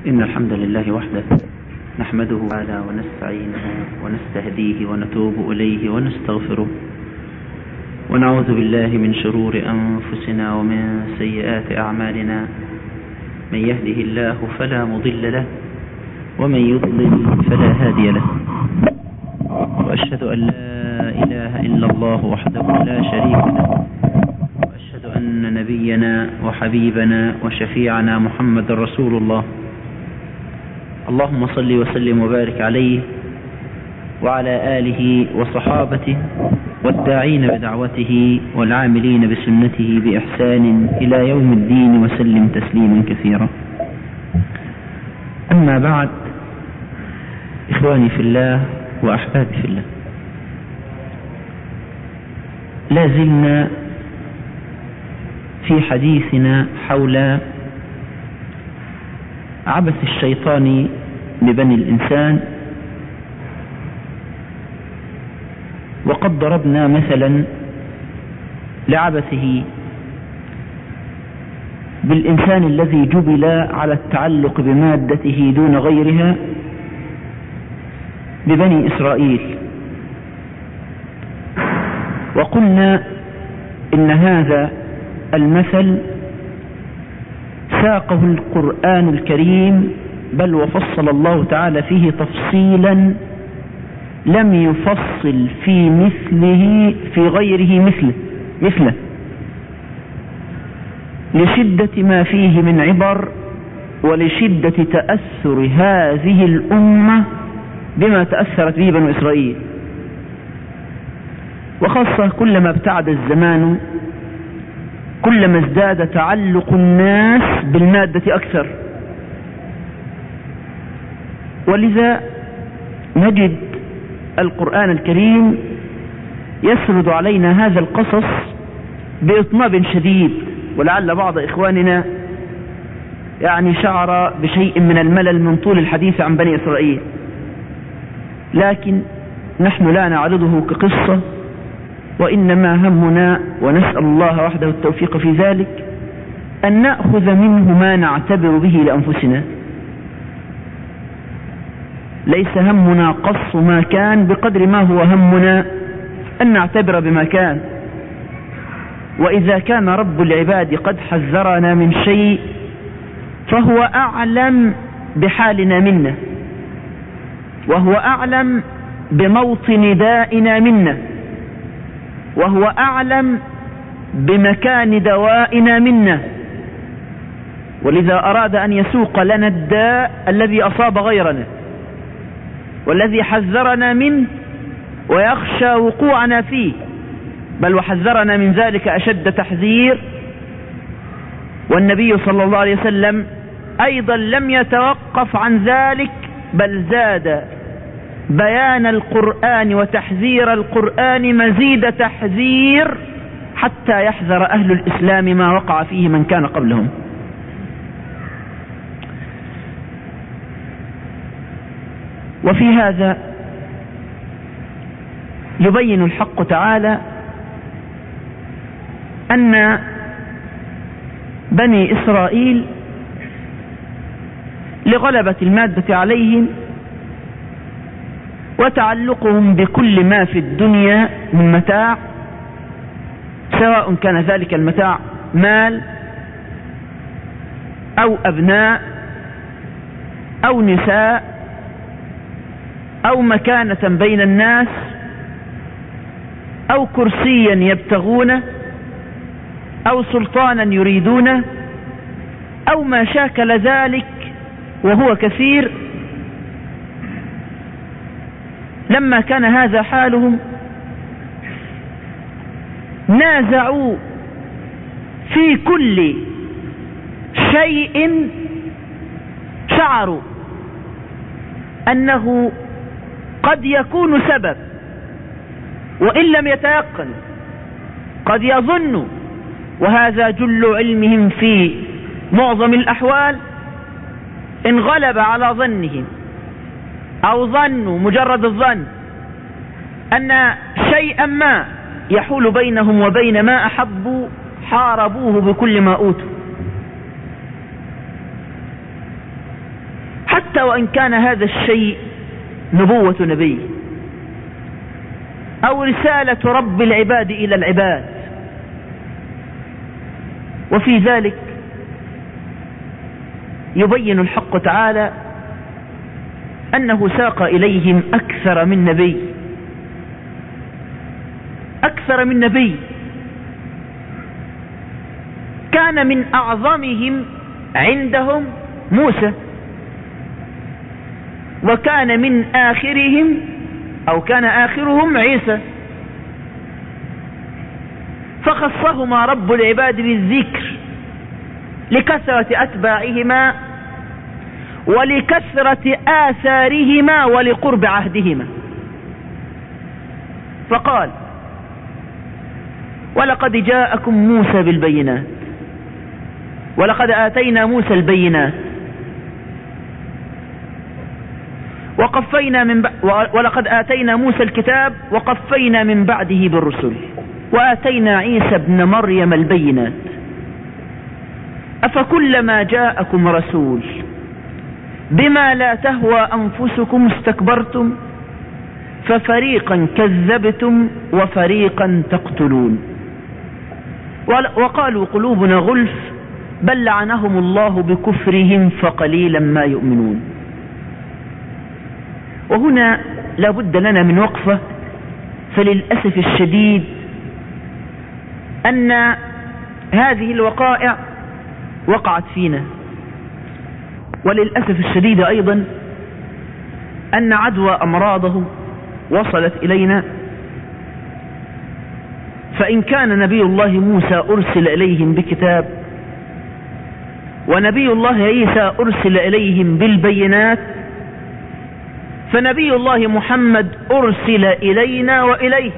إن الحمد لله وحده نحمده تعالى ونستعينه ونستهديه ونتوب إليه ونستغفره ونعوذ بالله من شرور أنفسنا ومن سيئات أعمالنا. من يهده الله فلا مضل له ومن يضلل فلا هادي له، وأشهد أن لا إله إلا الله وحده لا شريك له، وأشهد أن نبينا وحبيبنا وشفيعنا محمد رسول الله. اللهم صل وسلم وبارك عليه وعلى آله وصحابته والداعين بدعوته والعاملين بسنته بإحسان إلى يوم الدين، وسلم تسليما كثيرا. أما بعد، إخواني في الله وأحبابي في الله، لا زلنا في حديثنا حول عبث الشيطان ببني الإنسان، وقد ضربنا مثلا لعبثه بالإنسان الذي جبل على التعلق بمادته دون غيرها ببني إسرائيل، وقلنا إن هذا المثل ساقه القرآن الكريم، بل وفصل الله تعالى فيه تفصيلا لم يفصل في مثله في غيره مثله لشدة ما فيه من عبر ولشدة تأثر هذه الأمة بما تأثرت به بنو إسرائيل، وخاصة كلما ابتعد الزمان كلما ازداد تعلق الناس بالمادة أكثر. ولذا نجد القرآن الكريم يسرد علينا هذا القصص بإطناب شديد، ولعل بعض إخواننا شعر بشيء من الملل من طول الحديث عن بني إسرائيل، لكن نحن لا نعرضه كقصة، وإنما همنا، ونسأل الله وحده التوفيق في ذلك، أن نأخذ منه ما نعتبر به لأنفسنا. ليس همنا قص ما كان بقدر ما هو همنا أن نعتبر بما كان. وإذا كان رب العباد قد حذرنا من شيء فهو أعلم بحالنا منا، وهو أعلم بموطن دائنا منا، وهو أعلم بمكان دوائنا منا، ولذا أراد أن يسوق لنا الداء الذي أصاب غيرنا والذي حذرنا منه ويخشى وقوعنا فيه، بل وحذرنا من ذلك أشد تحذير. والنبي صلى الله عليه وسلم أيضا لم يتوقف عن ذلك، بل زاد بيان القرآن وتحذير القرآن مزيد تحذير، حتى يحذر أهل الإسلام ما وقع فيه من كان قبلهم. وفي هذا يبين الحق تعالى أن بني إسرائيل لغلبة المادة عليهم وتعلقهم بكل ما في الدنيا من متاع، سواء كان ذلك المتاع مال أو أبناء أو نساء أو مكانة بين الناس أو كرسيا يبتغونه أو سلطانا يريدونه أو ما شاكل ذلك وهو كثير. لما كان هذا حالهم نازعوا في كل شيء شعروا أنه قد يكون سبب، وإن لم يتيقنوا قد يظنوا، وهذا جل علمهم في معظم الأحوال، إن غلب على ظنهم أو ظنوا مجرد الظن أن شيئا ما يحول بينهم وبين ما أحبوا حاربوه بكل ما أوتوا. حتى وإن كان هذا الشيء نبوة نبي أو رسالة رب العباد إلى العباد. وفي ذلك يبين الحق تعالى أنه ساق إليهم أكثر من نبي كان من أعظمهم عندهم موسى، وكان من آخرهم أو كان آخرهم عيسى، فخصهما رب العباد بالذكر لكثرة أتباعهما ولكثرة آثارهما ولقرب عهدهما. فقال: ولقد جاءكم موسى بالبينات ولقد آتينا موسى البينات ولقد آتينا موسى الكتاب وقفينا من بعده بالرسل وآتينا عيسى ابن مريم البينات أفكلما جاءكم رسول بما لا تهوى أنفسكم استكبرتم ففريقا كذبتم وفريقا تقتلون وقالوا قلوبنا غلف بل لعنهم الله بكفرهم فقليلا ما يؤمنون. وهنا لا بد لنا من وقفة، فللأسف الشديد أن هذه الوقائع وقعت فينا، وللأسف الشديد أيضا أن عدوى أمراضه وصلت إلينا. فإن كان نبي الله موسى أرسل إليهم بكتاب ونبي الله عيسى أرسل إليهم بالبينات، فنبي الله محمد أرسل إلينا وإليه،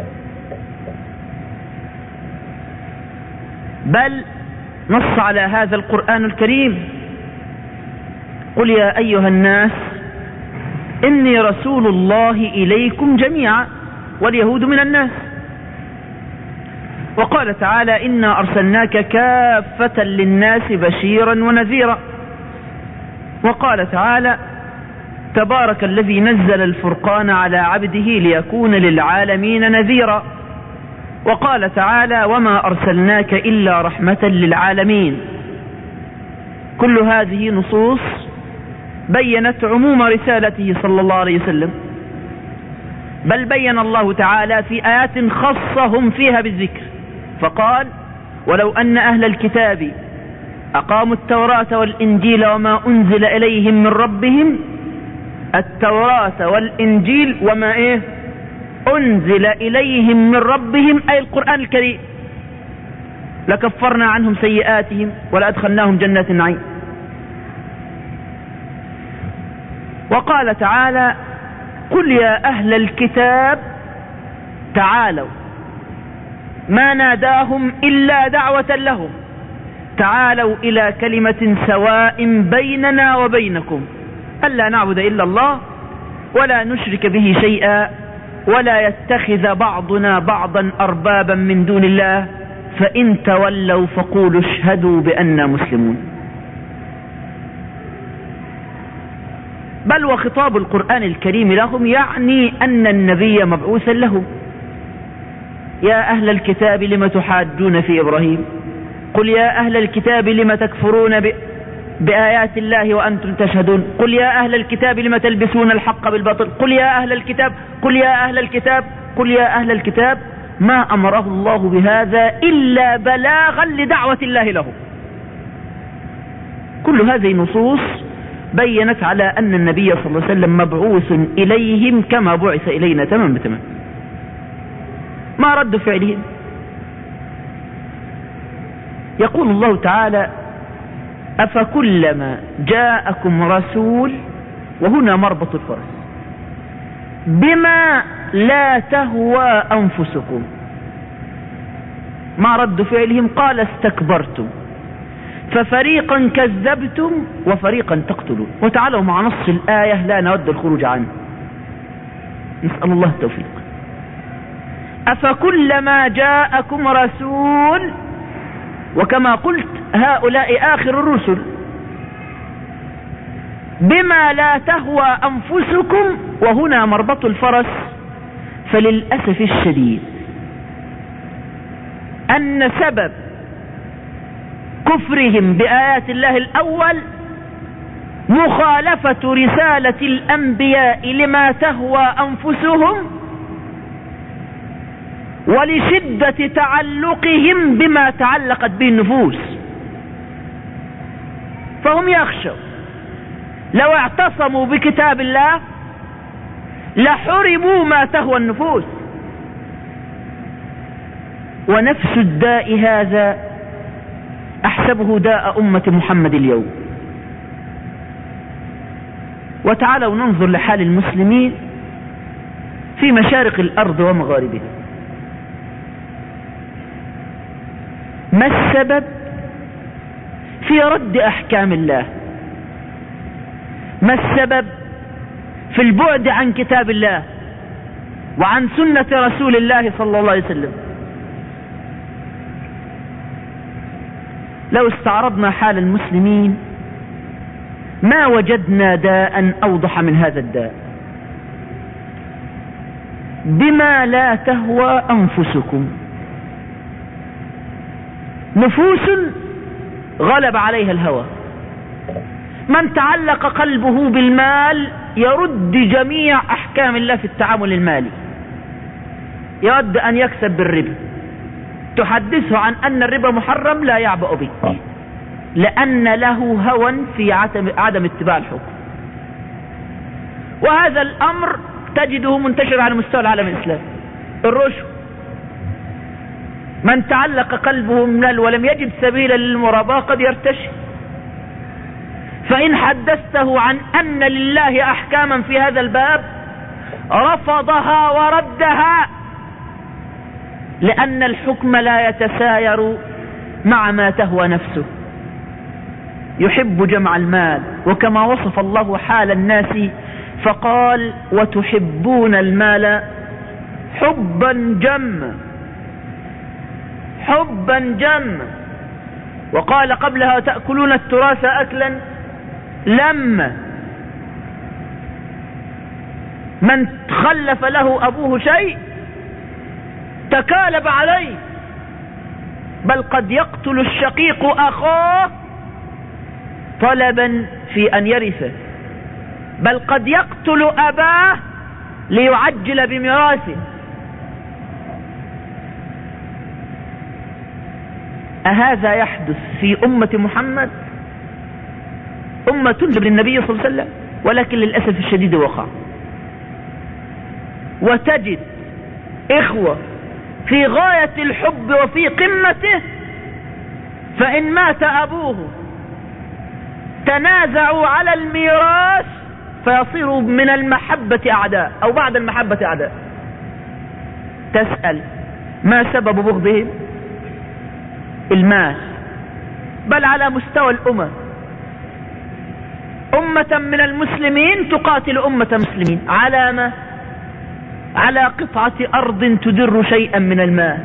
بل نص على هذا القرآن الكريم: قل يا أيها الناس إني رسول الله إليكم جميعا واليهود من الناس. وقال تعالى: إنا أرسلناك كافة للناس بشيرا ونذيرا. وقال تعالى: تبارك الذي نزل الفرقان على عبده ليكون للعالمين نذيرا. وقال تعالى: وما أرسلناك إلا رحمة للعالمين. كل هذه نصوص بينت عموم رسالته صلى الله عليه وسلم، بل بين الله تعالى في آيات خصهم فيها بالذكر، فقال: ولو أن أهل الكتاب أقاموا التوراة والإنجيل وما أنزل إليهم من ربهم، التوراة والإنجيل وما أنزل إليهم من ربهم أي القرآن الكريم، لكفرنا عنهم سيئاتهم ولأدخلناهم جنات النعيم. وقال تعالى: قل يا أهل الكتاب تعالوا، ما ناداهم إلا دعوة لهم، تعالوا إلى كلمة سواء بيننا وبينكم ألا نعبد إلا الله ولا نشرك به شيئا ولا يتخذ بعضنا بعضا أربابا من دون الله فإن تولوا فقولوا اشهدوا بأننا مسلمون. بل وخطاب القرآن الكريم لهم يعني أن النبي مبعوثا لهم. يا أهل الكتاب لم تحاجون في إبراهيم، قل يا أهل الكتاب لم تكفرون بآيات الله وأنتم تشهدون، قل يا أهل الكتاب لم تلبسون الحق بالباطل، قل يا أهل الكتاب، قل يا أهل الكتاب، قل يا أهل الكتاب. ما أمره الله بهذا إلا بلاغا لدعوة الله له. كل هذه النصوص بينت على أن النبي صلى الله عليه وسلم مبعوث إليهم كما بعث إلينا تمام بتمام. ما رد فعلهم؟ يقول الله تعالى: أفكلما جاءكم رسول، وهنا مربط الفرس، بما لا تهوى أنفسكم. ما رد فعلهم؟ قال: استكبرتم ففريقا كذبتم وفريقا تقتلون. وتعالوا مع نص الآية لا نود الخروج عنه، نسأل الله التوفيق. أفكلما جاءكم رسول، وكما قلت هؤلاء آخر الرسل، بما لا تهوى أنفسكم. وهنا مربط الفرس. فللأسف الشديد أن سبب كفرهم بآيات الله الأول مخالفة رسالة الأنبياء لما تهوى أنفسهم، ولشدة تعلقهم بما تعلقت به النفوس. فهم يخشوا لو اعتصموا بكتاب الله لحرموا ما تهوى النفوس. ونفس الداء هذا أحسبه داء أمة محمد اليوم. وتعالوا ننظر لحال المسلمين في مشارق الأرض ومغاربها. ما السبب في رد أحكام الله؟ ما السبب في البعد عن كتاب الله وعن سنة رسول الله صلى الله عليه وسلم؟ لو استعرضنا حال المسلمين ما وجدنا داء أوضح من هذا الداء. بما لا تهوى أنفسكم. نفوس غلب عليها الهوى. من تعلق قلبه بالمال يرد جميع أحكام الله في التعامل المالي. يود أن يكسب بالربا، تحدثه عن أن الربا محرم لا يعبأ به، لأن له هوى في عدم اتباع الحكم. وهذا الأمر تجده منتشر على مستوى العالم الإسلامي. الرشوة، من تعلق قلبه بالمال ولم يجد سبيلا للمراباة قد يرتشي. فإن حدثته عن أن لله أحكاما في هذا الباب رفضها وردها، لأن الحكم لا يتساير مع ما تهوى نفسه. يحب جمع المال، وكما وصف الله حال الناس فقال وتحبون المال حبا جما، حبا جما. وقال قبلها تأكلون التراث أكلا لما. من خلف له أبوه شيء تكالب عليه، بل قد يقتل الشقيق أخاه طلبا في أن يرثه، بل قد يقتل أباه ليعجل بميراثه. أهذا يحدث في أمة محمد؟ أمة تنجب للنبي صلى الله عليه وسلم، ولكن للأسف الشديد وقع. وتجد إخوة في غاية الحب وفي قمته، فإن مات أبوه تنازعوا على الميراث فيصيروا من المحبة أعداء، أو بعد المحبة أعداء. تسأل ما سبب بغضهم؟ المال. بل على مستوى الأمم، أمة من المسلمين تقاتل أمة مسلمين على ما؟ على قطعة أرض تدر شيئا من المال.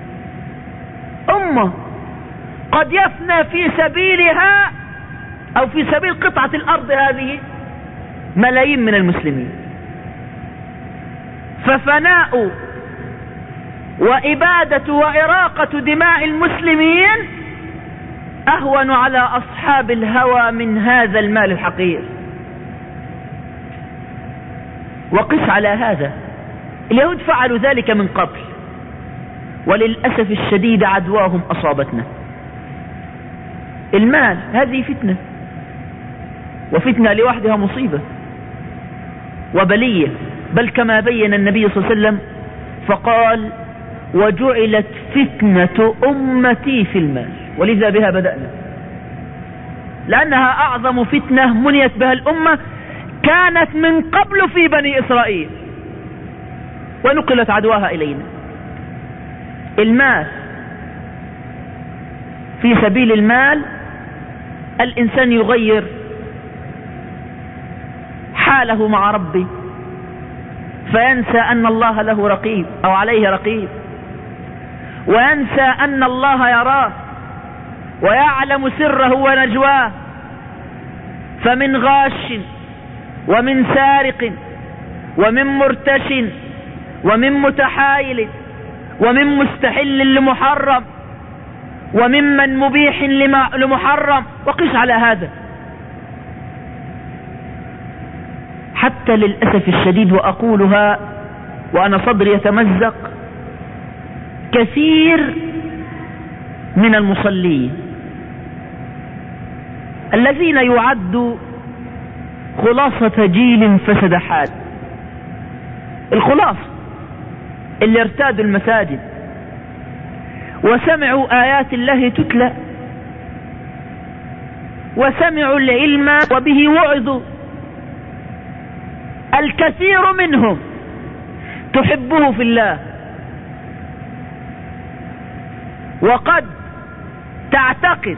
أمة قد يفنى في سبيلها أو في سبيل قطعة الأرض هذه ملايين من المسلمين. ففناء وإبادة وإراقة دماء المسلمين أهون على أصحاب الهوى من هذا المال الحقير. وقس على هذا، اليهود فعلوا ذلك من قبل، وللأسف الشديد عدواهم أصابتنا. المال هذه فتنة، وفتنة لوحدها مصيبة وبلية. بل كما بين النبي صلى الله عليه وسلم فقال وجعلت فتنة أمتي في المال، ولذا بها بدأنا، لأنها أعظم فتنة منيت بها الأمة، كانت من قبل في بني إسرائيل ونقلت عدواها إلينا. المال، في سبيل المال الإنسان يغير حاله مع ربه، فينسى أن الله له رقيب أو عليه رقيب، وينسى أن الله يراه ويعلم سره ونجواه، فمن غاش ومن سارق ومن مرتش ومن متحايل ومن مستحل لمحرم وممن مبيح لمحرم، وقس على هذا. حتى للأسف الشديد، وأقولها وأنا صدري يتمزق، كثير من المصلين الذين يعد خلاصة جيل فسد حال، الخلاصة اللي ارتادوا المساجد وسمعوا آيات الله تتلى وسمعوا العلم وبه وعظوا، الكثير منهم تحبه في الله، وقد تعتقد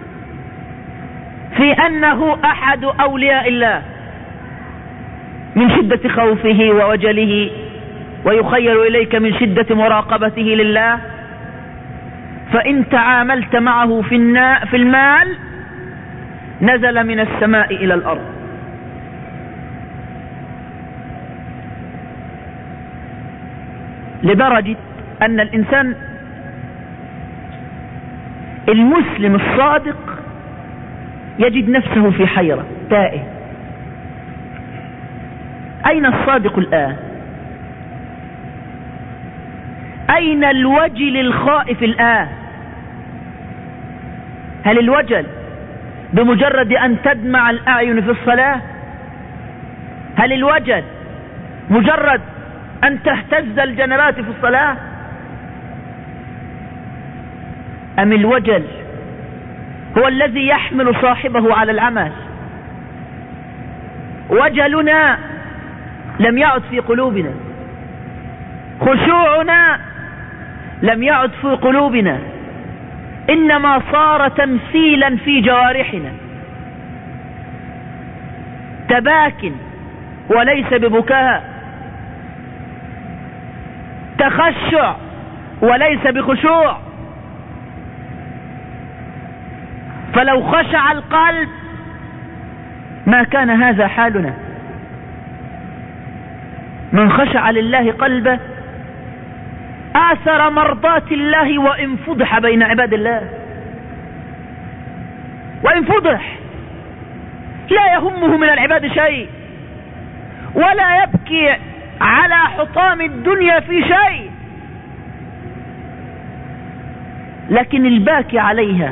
في أنه أحد أولياء الله من شدة خوفه ووجله، ويخيل إليك من شدة مراقبته لله، فإن تعاملت معه في المال نزل من السماء إلى الأرض. لدرجة أن الإنسان المسلم الصادق يجد نفسه في حيرة تائه. أين الصادق الآن؟ أين الوجل الخائف الآن؟ هل الوجل بمجرد أن تدمع الأعين في الصلاة؟ هل الوجل مجرد أن تهتز الجنبات في الصلاة؟ أم الوجل هو الذي يحمل صاحبه على العمل؟ وجلنا لم يعد في قلوبنا، خشوعنا لم يعد في قلوبنا، إنما صار تمثيلا في جوارحنا، تباك وليس ببكاء، تخشع وليس بخشوع. فلو خشع القلب ما كان هذا حالنا. من خشع لله قلبه آثر مرضات الله وإن فضح بين عباد الله، وإن فضح لا يهمه من العباد شيء، ولا يبكي على حطام الدنيا في شيء، لكن الباكي عليها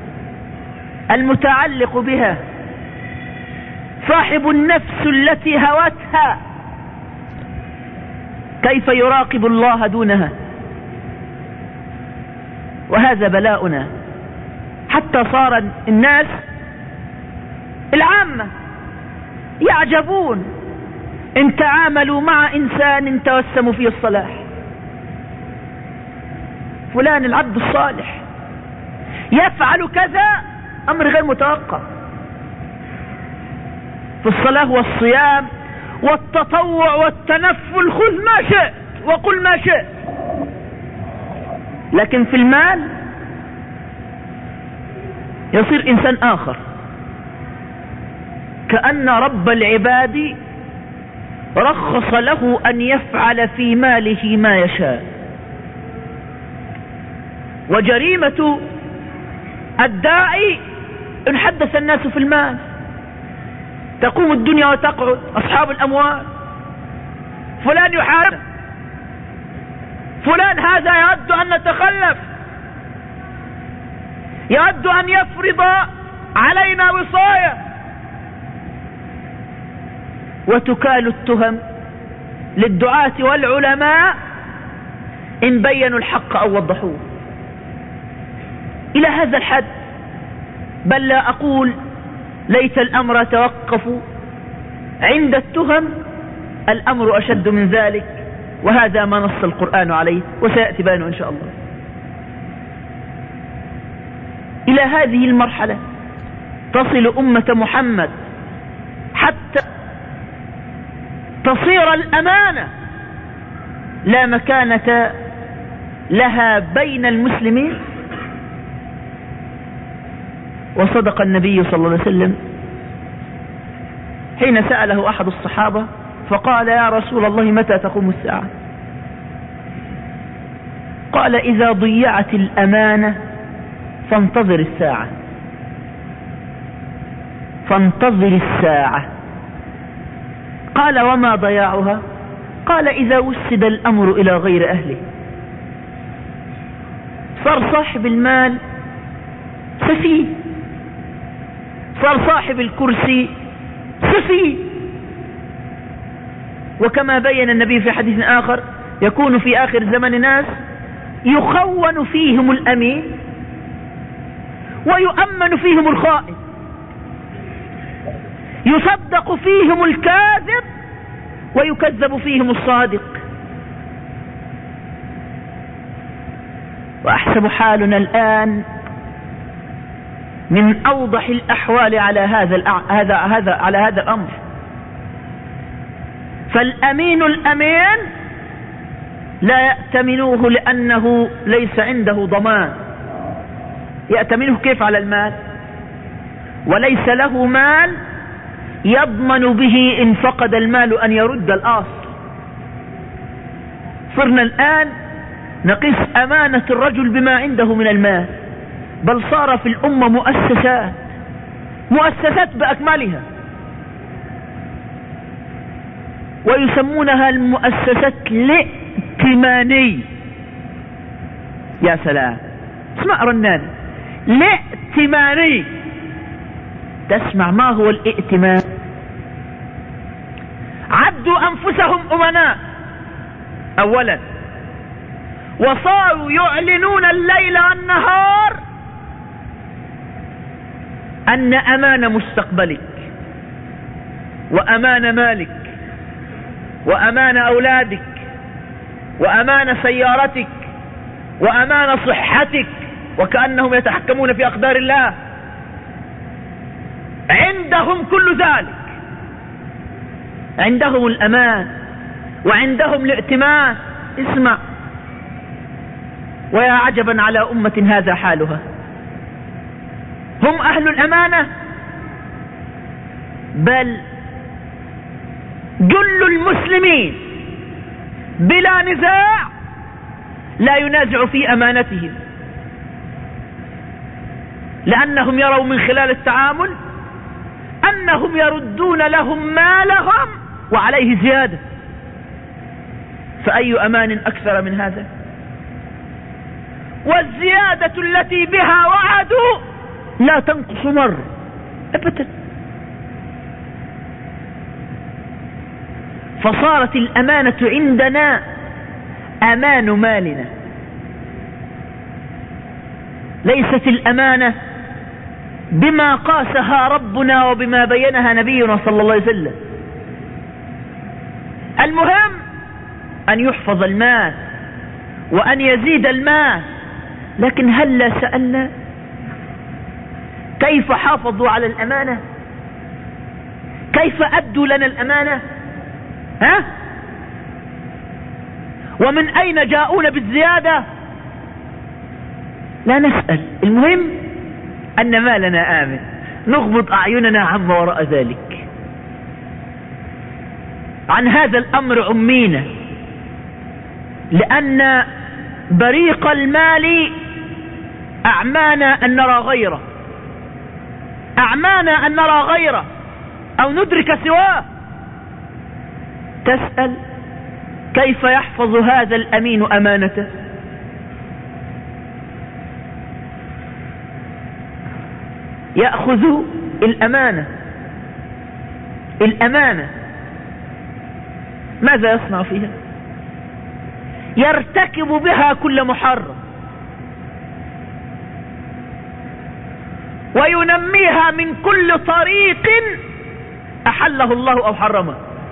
المتعلق بها صاحب النفس التي هوتها، كيف يراقب الله دونها؟ وهذا بلاؤنا، حتى صار الناس العامة يعجبون إن تعاملوا مع إنسان توسموا فيه الصلاح. فلان العبد الصالح يفعل كذا، أمر غير متوقع في الصلاة والصيام والتطوع والتنفل، خذ ما شئت وقل ما شئت. لكن في المال يصير إنسان آخر، كأن رب العباد رخص له أن يفعل في ماله ما يشاء. وجريمة الداعي إن حدث الناس في المال، تقوم الدنيا وتقعد أصحاب الأموال، فلان يحارب فلان، هذا يود أن نتخلف، يود أن يفرض علينا وصاية، وتكال التهم للدعاة والعلماء إن بينوا الحق أو وضحوه إلى هذا الحد. بل لا أقول ليت الأمر توقف عند التهم، الأمر أشد من ذلك، وهذا ما نص القرآن عليه وسيأتي بيانه إن شاء الله. إلى هذه المرحلة تصل أمة محمد حتى تصير الأمانة لا مكانة لها بين المسلمين. وصدق النبي صلى الله عليه وسلم حين سأله أحد الصحابة فقال: يا رسول الله متى تقوم الساعة؟ قال: إذا ضيعت الأمانة فانتظر الساعة. فانتظر الساعة. قال: وما ضياعها؟ قال: إذا وسد الأمر إلى غير أهله. صار صاحب المال سفيه، صار صاحب الكرسي سفيه. وكما بين النبي في حديث آخر: يكون في آخر زمن ناس يخون فيهم الأمين ويؤمن فيهم الخائن، يصدق فيهم الكاذب ويكذب فيهم الصادق. وأحسب حالنا الآن من أوضح الأحوال على هذا الأمر. فالأمين الأمين لا يأتمنوه لأنه ليس عنده ضمان. يأتمنه كيف على المال؟ وليس له مال يضمن به إن فقد المال أن يرد الأصل. صرنا الآن نقيس أمانة الرجل بما عنده من المال، بل صار في الأمة مؤسسات بأكملها، ويسمونها المؤسسات الائتمانية. يا سلام، اسمع رنان، الائتماني. تسمع ما هو الائتمان؟ عدوا أنفسهم أمناء أولا، وصاروا يعلنون الليل والنهار أن أمان مستقبلك وأمان مالك وأمان أولادك وأمان سيارتك وأمان صحتك، وكأنهم يتحكمون في أقدار الله. عندهم كل ذلك، عندهم الأمان وعندهم الائتمان. اسمع، ويا عجبا على أمة هذا حالها. هم أهل الأمانة، بل جل المسلمين بلا نزاع لا ينازع في أمانتهم، لأنهم يروا من خلال التعامل أنهم يردون لهم مالهم وعليه زيادة. فأي أمان أكثر من هذا؟ والزيادة التي بها وعدوا لا تنقص مرة أبدا. فصارت الأمانة عندنا أمان مالنا، ليست الأمانة بما قاسها ربنا وبما بينها نبينا صلى الله عليه وسلم. المهم أن يحفظ المال وأن يزيد المال، لكن هل لا سألنا كيف حافظوا على الأمانة؟ كيف أدوا لنا الأمانة؟ ومن أين جاءون بالزيادة؟ لا نسأل. المهم أن مالنا آمن، نغمض أعيننا عما وراء ذلك. عن هذا الأمر عمينا، لأن بريق المال أعمانا أن نرى غيره، أعمانا أن نرى غيره أو ندرك سواه. تسأل كيف يحفظ هذا الأمين أمانته؟ يأخذ الأمانة ماذا يصنع فيها؟ يرتكب بها كل محرم، وينميها من كل طريق أحله الله أو حرمه.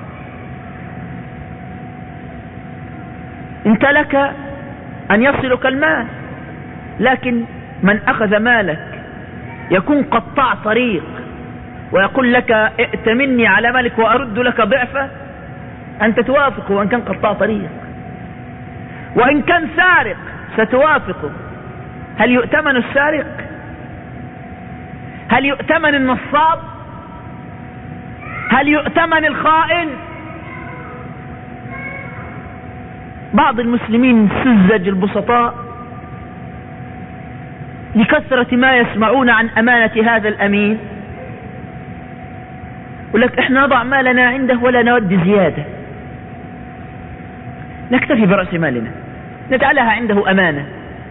انت لك أن يصلك المال، لكن من أخذ مالك يكون قطاع طريق ويقول لك ائتمني على مالك وأرد لك ضعفه، أنت توافق. وإن كان قطاع طريق، وإن كان سارق ستوافقه. هل يؤتمن السارق؟ هل يؤتمن النصاب؟ هل يؤتمن الخائن؟ بعض المسلمين سذج البسطاء لكثرة ما يسمعون عن أمانة هذا الأمين يقول لك احنا نضع مالنا عنده ولا نود زيادة، نكتفي برأس مالنا نجعلها عنده أمانة.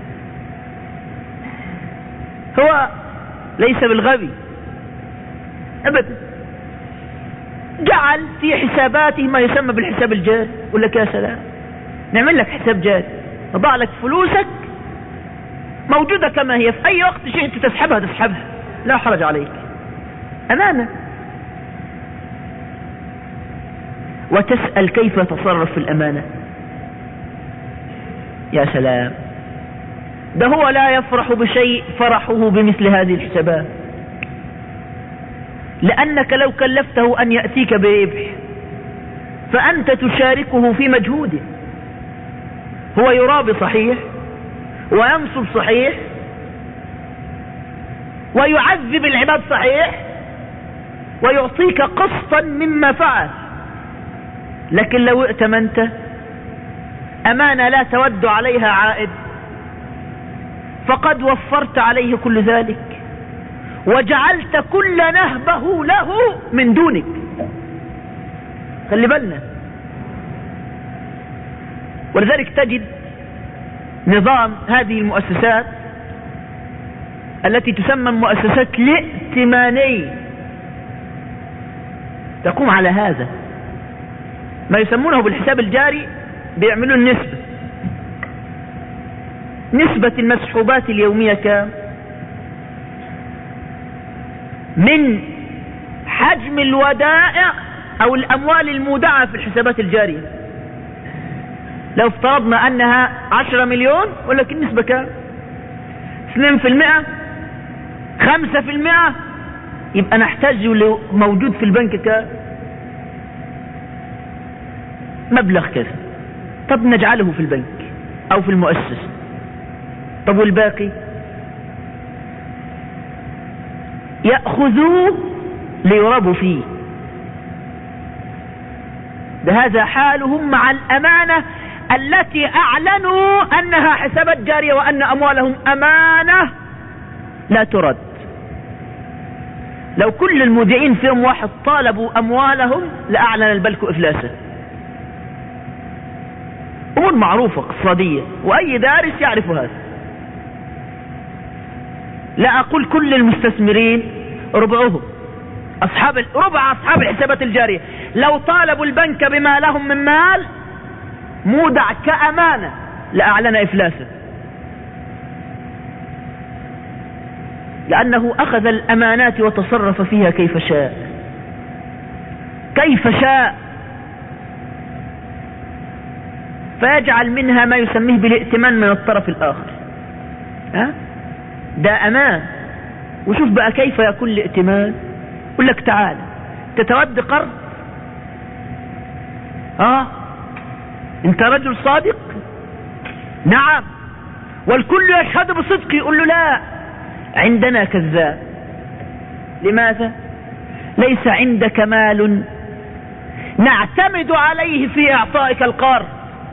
هو ليس بالغبي أبدا، جعل في حساباته ما يسمى بالحساب الجاري. يقول لك يا سلام، نعمل لك حساب جاري، نضع لك فلوسك موجودة كما هي، في أي وقت شئت تسحبها لا حرج عليك، أمانة. وتسأل كيف يتصرف في الأمانة. يا سلام، ده هو لا يفرح بشيء فرحه بمثل هذه الحسابات، لأنك لو كلفته أن يأتيك بربح فأنت تشاركه في مجهوده. هو يرابي صحيح وينصب صحيح ويعذب العباد صحيح ويعطيك قسطا مما فعل، لكن لو ائتمنت أمانة لا تود عليها عائد فقد وفرت عليه كل ذلك وجعلت كل نهبه له من دونك. خلي بالنا. ولذلك تجد نظام هذه المؤسسات التي تسمى المؤسسات الائتمانية تقوم على هذا، ما يسمونه بالحساب الجاري، بيعملون نسبة المسحوبات اليومية كام من حجم الودائع أو الأموال المودعة في الحسابات الجارية. لو افترضنا أنها 10 مليون، ولكن النسبة كام؟ 2%، 5%، يبقى نحتاج له موجود في البنك كام؟ مبلغ كذا. طب نجعله في البنك أو في المؤسسة. طب والباقي يأخذوه ليربوا فيه. هذا حالهم مع الأمانة التي أعلنوا أنها حسابات جارية وأن أموالهم أمانة لا ترد. لو كل المودعين فيهم واحد طالبوا أموالهم لأعلن البنك إفلاسه. أمور معروفة اقتصادية وأي دارس يعرف هذا. لا أقول كل المستثمرين، ربعهم ربع أصحاب الحسابات الجارية لو طالبوا البنك بما لهم من مال مودع كأمانة لأعلن إفلاسه، لأنه أخذ الأمانات وتصرف فيها كيف شاء، فيجعل منها ما يسميه بالائتمان من الطرف الآخر. ده أمان. وشوف بقى كيف يكون الائتمان. يقول لك تعال تتود قرض، انت رجل صادق، نعم، والكل يشهد بصدقي. يقول له لا، عندنا كذاب. لماذا؟ ليس عندك مال نعتمد عليه في اعطائك القرض،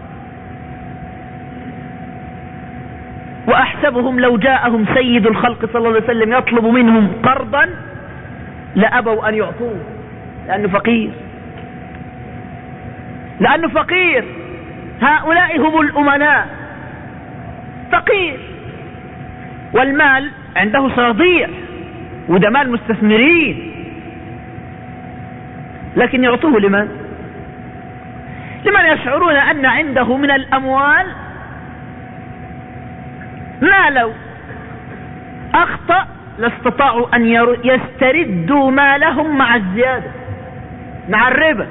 واحسبهم لو جاءهم سيد الخلق صلى الله عليه وسلم يطلب منهم قرضا لأبوا ان يعطوه، لانه فقير. هؤلاء هم الأمناء، فقير، والمال عنده صرضيع، وده مال مستثمرين، لكن يعطوه لمن يشعرون أن عنده من الأموال ما لو أخطأ لاستطاعوا أن يستردوا مالهم مع الزيادة، مع الربا.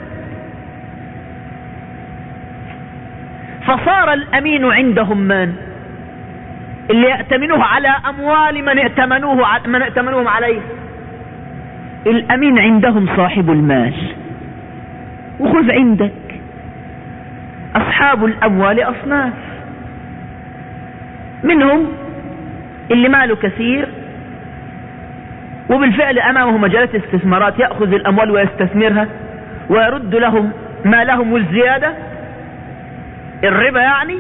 فصار الأمين عندهم من اللي يأتمنوه على أموال من ائتمنوهم عليه. الأمين عندهم صاحب المال. وخذ عندك أصحاب الأموال أصناف، منهم اللي ماله كثير وبالفعل أمامه مجالات استثمارات، يأخذ الأموال ويستثمرها ويرد لهم ما لهم والزيادة، الربا يعني،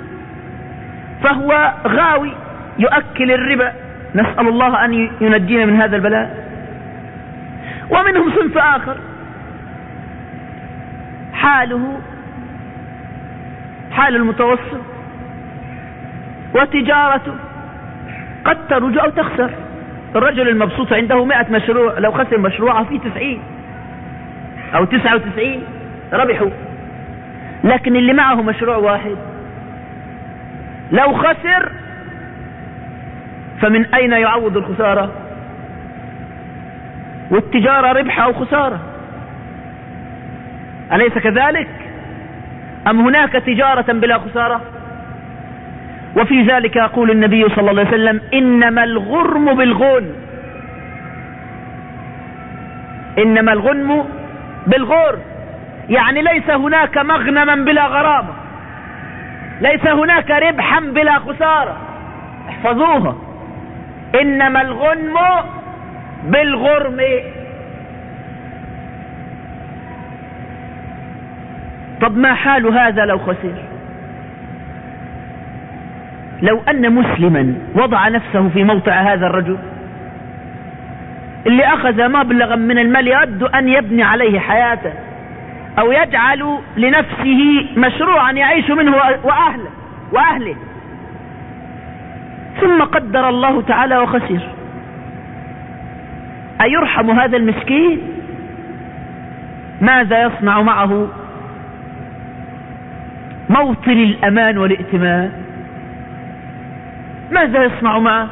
فهو غاوي يؤكل الربا، نسأل الله أن ينجينا من هذا البلاء. ومنهم صنف آخر حاله حال المتوسط، وتجارته قد ترج أو تخسر. الرجل المبسوط عنده 100 مشروع، لو خسر مشروعه فيه 90 أو 99 ربحوا. لكن اللي معه مشروع واحد لو خسر فمن أين يعوض الخسارة؟ والتجارة ربح أو خسارة، أليس كذلك؟ أم هناك تجارة بلا خسارة؟ وفي ذلك يقول النبي صلى الله عليه وسلم: إنما الغرم بالغن، إنما الغنم بالغر، يعني ليس هناك مغنما بلا غرامة، ليس هناك ربحا بلا خسارة، احفظوها، إنما الغنم بالغرم. طب ما حال هذا لو خسر؟ لو أن مسلما وضع نفسه في موضع هذا الرجل اللي أخذ مبلغا من المال يود أن يبني عليه حياته أو يجعل لنفسه مشروعا يعيش منه وأهله، ثم قدر الله تعالى وخسر، أيرحم هذا المسكين؟ ماذا يصنع معه موطن الأمان والائتمان؟ ماذا يصنع معه؟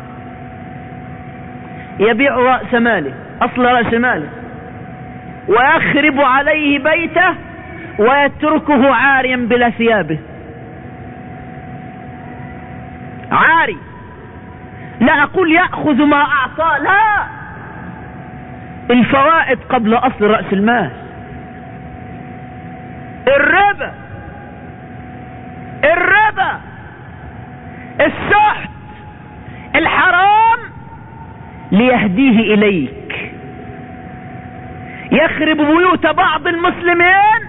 يبيع رأس ماله، أصل رأس ماله، ويخرب عليه بيته ويتركه عاريا بلا ثيابه، عاري. لا أقول يأخذ ما أعطاه، لا، الفوائد قبل أصل رأس المال، الربا، السحت، الحرام، ليهديه إليك، يخرب بيوت بعض المسلمين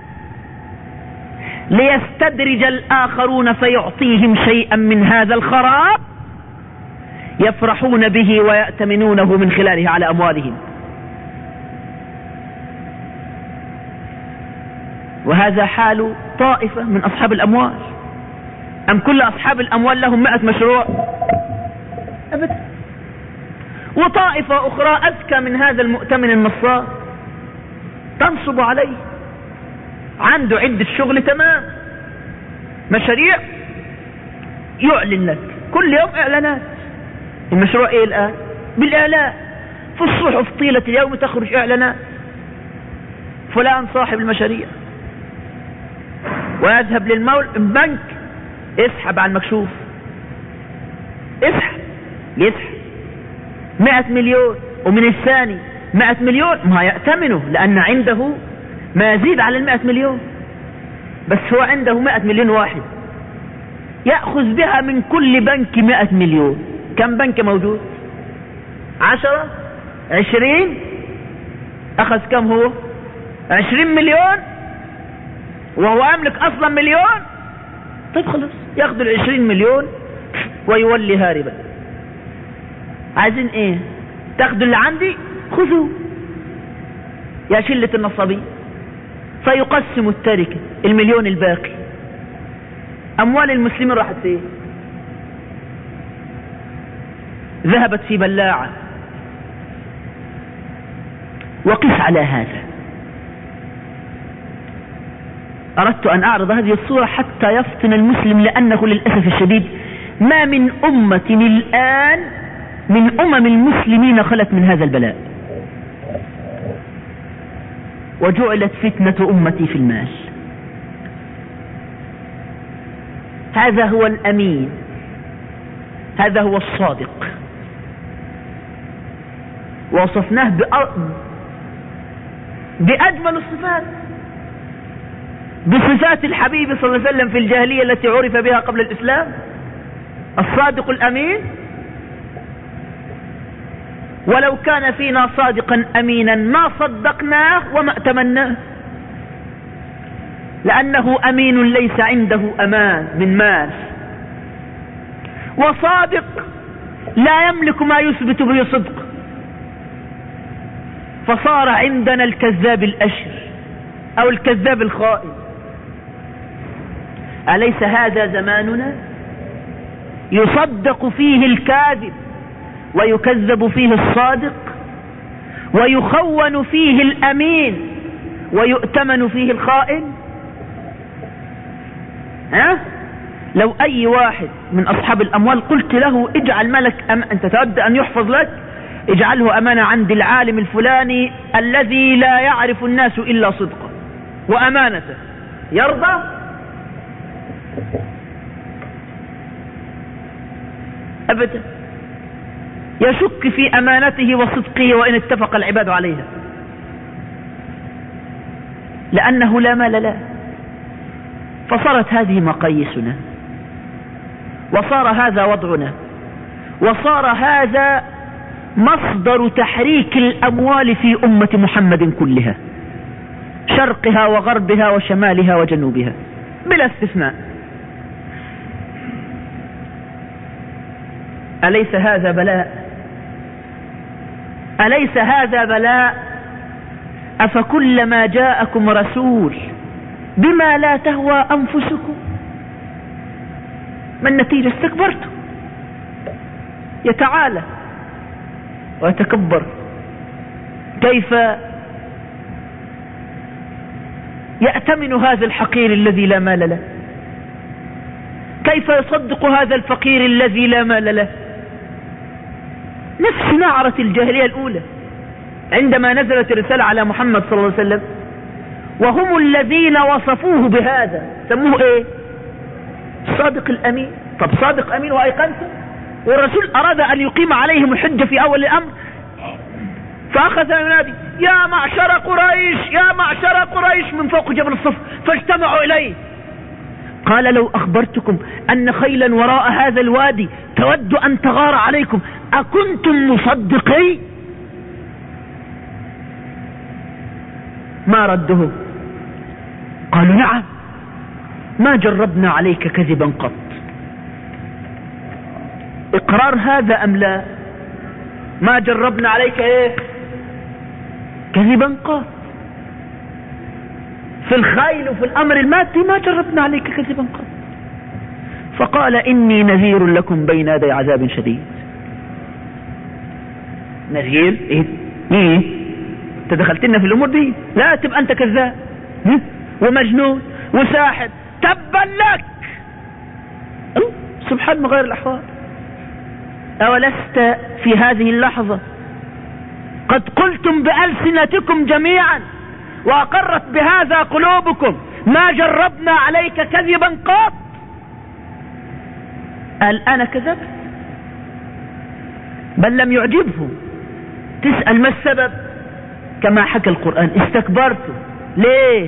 ليستدرج الآخرون فيعطيهم شيئا من هذا الخراب يفرحون به ويأتمنونه من خلاله على أموالهم. وهذا حال طائفة من أصحاب الأموال. أم كل أصحاب الأموال لهم 100 مشروع؟ أبدا. وطائفة أخرى أذكى من هذا المؤتمن النصاب تنصب عليه، عنده عدة شغل تمام، مشاريع، يعلن لك كل يوم إعلانات. المشروع إيه الآن؟ بالإعلان في الصحف طيلة اليوم تخرج إعلانات، فلان صاحب المشاريع، ويذهب للبنك اسحب على المكشوف، يسحب 100 مليون، ومن الثاني 100 مليون، ما يأتمنه لأن عنده ما يزيد على 100 مليون، بس هو عنده 100 مليون واحد، يأخذ بها من كل بنك 100 مليون. كم بنك موجود؟ 10 20، أخذ كم هو؟ 20 مليون، وهو أملك أصلا مليون. طيب خلاص، ياخذ 20 مليون ويولي هاربا. عايزين ايه؟ تاخذوا اللي عندي؟ خذوا يا شلة النصابين. فيقسم التركة، المليون الباقي. أموال المسلمين راحت فيه؟ ذهبت في بلاعة. وقس على هذا. أردت أن أعرض هذه الصورة حتى يفطن المسلم، لأنه للأسف الشديد ما من أمة الآن من أمم المسلمين خلت من هذا البلاء. وجعلت فتنة أمتي في المال. هذا هو الأمين، هذا هو الصادق، ووصفناه بأجمل الصفات، بصفات الحبيب صلى الله عليه وسلم في الجاهلية التي عرف بها قبل الإسلام، الصادق الأمين. ولو كان فينا صادقا أمينا ما صدقناه وما ائتمناه، لأنه أمين ليس عنده أمان من مال، وصادق لا يملك ما يثبت به صدق، فصار عندنا الكذاب الأشر أو الكذاب الخائن. أليس هذا زماننا؟ يصدق فيه الكاذب ويكذب فيه الصادق، ويخون فيه الأمين ويؤتمن فيه الخائن. لو أي واحد من أصحاب الأموال قلت له اجعل ملك أنت تود أن يحفظ لك، اجعله أمانة عند العالم الفلاني الذي لا يعرف الناس إلا صدقه وأمانته، يرضى؟ أبدا، يشك في أمانته وصدقه وإن اتفق العباد عليها، لأنه لا مال له. فصارت هذه مقاييسنا، وصار هذا وضعنا، وصار هذا مصدر تحريك الأموال في أمة محمد كلها، شرقها وغربها وشمالها وجنوبها بلا استثناء. أليس هذا بلاء؟ أليس هذا بلاء؟ أفكلما جاءكم رسول بما لا تهوى أنفسكم، ما النتيجة؟ استكبرتم. يتعالى ويتكبر. كيف يأتمن هذا الحقير الذي لا مال له؟ كيف يصدق هذا الفقير الذي لا مال له؟ نفس نعرة الجاهلية الأولى عندما نزلت الرسالة على محمد صلى الله عليه وسلم، وهم الذين وصفوه بهذا، سموه ايه؟ الصادق الأمين. طب صادق أمين وأيقنته، والرسول أراد أن يقيم عليهم الحجة في أول الأمر، فأخذ ينادي يا معشر قريش يا معشر قريش من فوق جبل الصف، فاجتمعوا إليه. قال لو أخبرتكم أن خيلا وراء هذا الوادي تود أن تغار عليكم أكنتم مصدقين؟ ما ردهم؟ قالوا نعم، ما جربنا عليك كذبا قط. إقرار هذا أم لا؟ ما جربنا عليك ايه؟ كذبا قط. في الخيل وفي الأمر المادي ما جربنا عليك كذبا قط. فقال إني نذير لكم بين يدي عذاب شديد. نذير ايه؟ انت دخلتنا في الأمور دي؟ لا، تبقى انت كذاب ومجنون وساحر، تبا لك. سبحان مغير الأحوال. أولست في هذه اللحظة قد قلتم بألسنتكم جميعا وأقرت بهذا قلوبكم ما جربنا عليك كذبا قط؟ الآن كذبت. بل لم يعجبه. تسأل ما السبب؟ كما حكى القرآن استكبرتم. ليه؟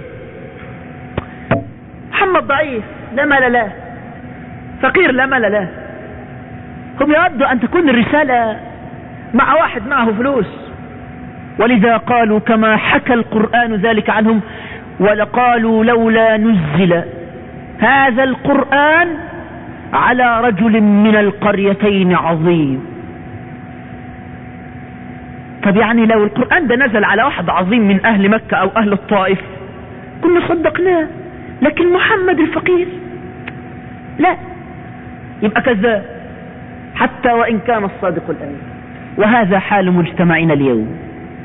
محمد ضعيف لا مال له، فقير لا مال له. هم يودوا أن تكون الرسالة مع واحد معه فلوس، ولذا قالوا كما حكى القرآن ذلك عنهم ولقالوا لولا نزل هذا القرآن على رجل من القريتين عظيم. طب يعني لو القرآن ده نزل على واحد عظيم من أهل مكة أو أهل الطائف كنا صدقناه، لكن محمد الفقير لا، يبقى كذاب حتى وإن كان الصادق الأمين. وهذا حال مجتمعنا اليوم.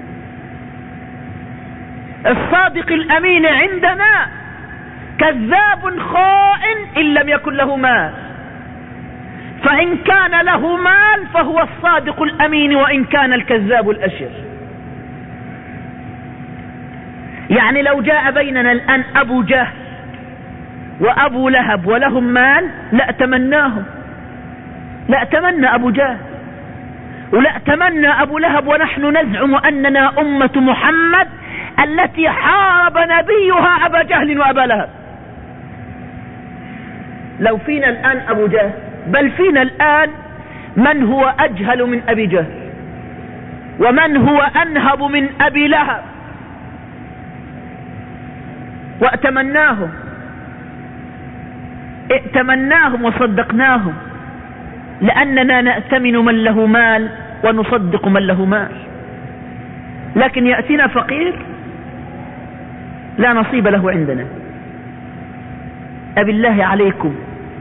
الصادق الأمين عندنا كذاب خائن إن لم يكن له مال، فإن كان له مال فهو الصادق الأمين وإن كان الكذاب الأشر. يعني لو جاء بيننا الآن أبو جهل وأبو لهب ولهم مال لأتمناهم، لأتمنى أبو جهل ولأتمنى أبو لهب، ونحن نزعم أننا أمة محمد التي حارب نبيها أبا جهل وأبا لهب. لو فينا الآن أبو جهل، بل فينا الآن من هو أجهل من أبي جهل، ومن هو أنهب من أبي لهب ائتمناهم وصدقناهم لأننا نأتمن من له مال ونصدق من له مال. لكن يأتينا فقير لا نصيب له عندنا. أبالله عليكم،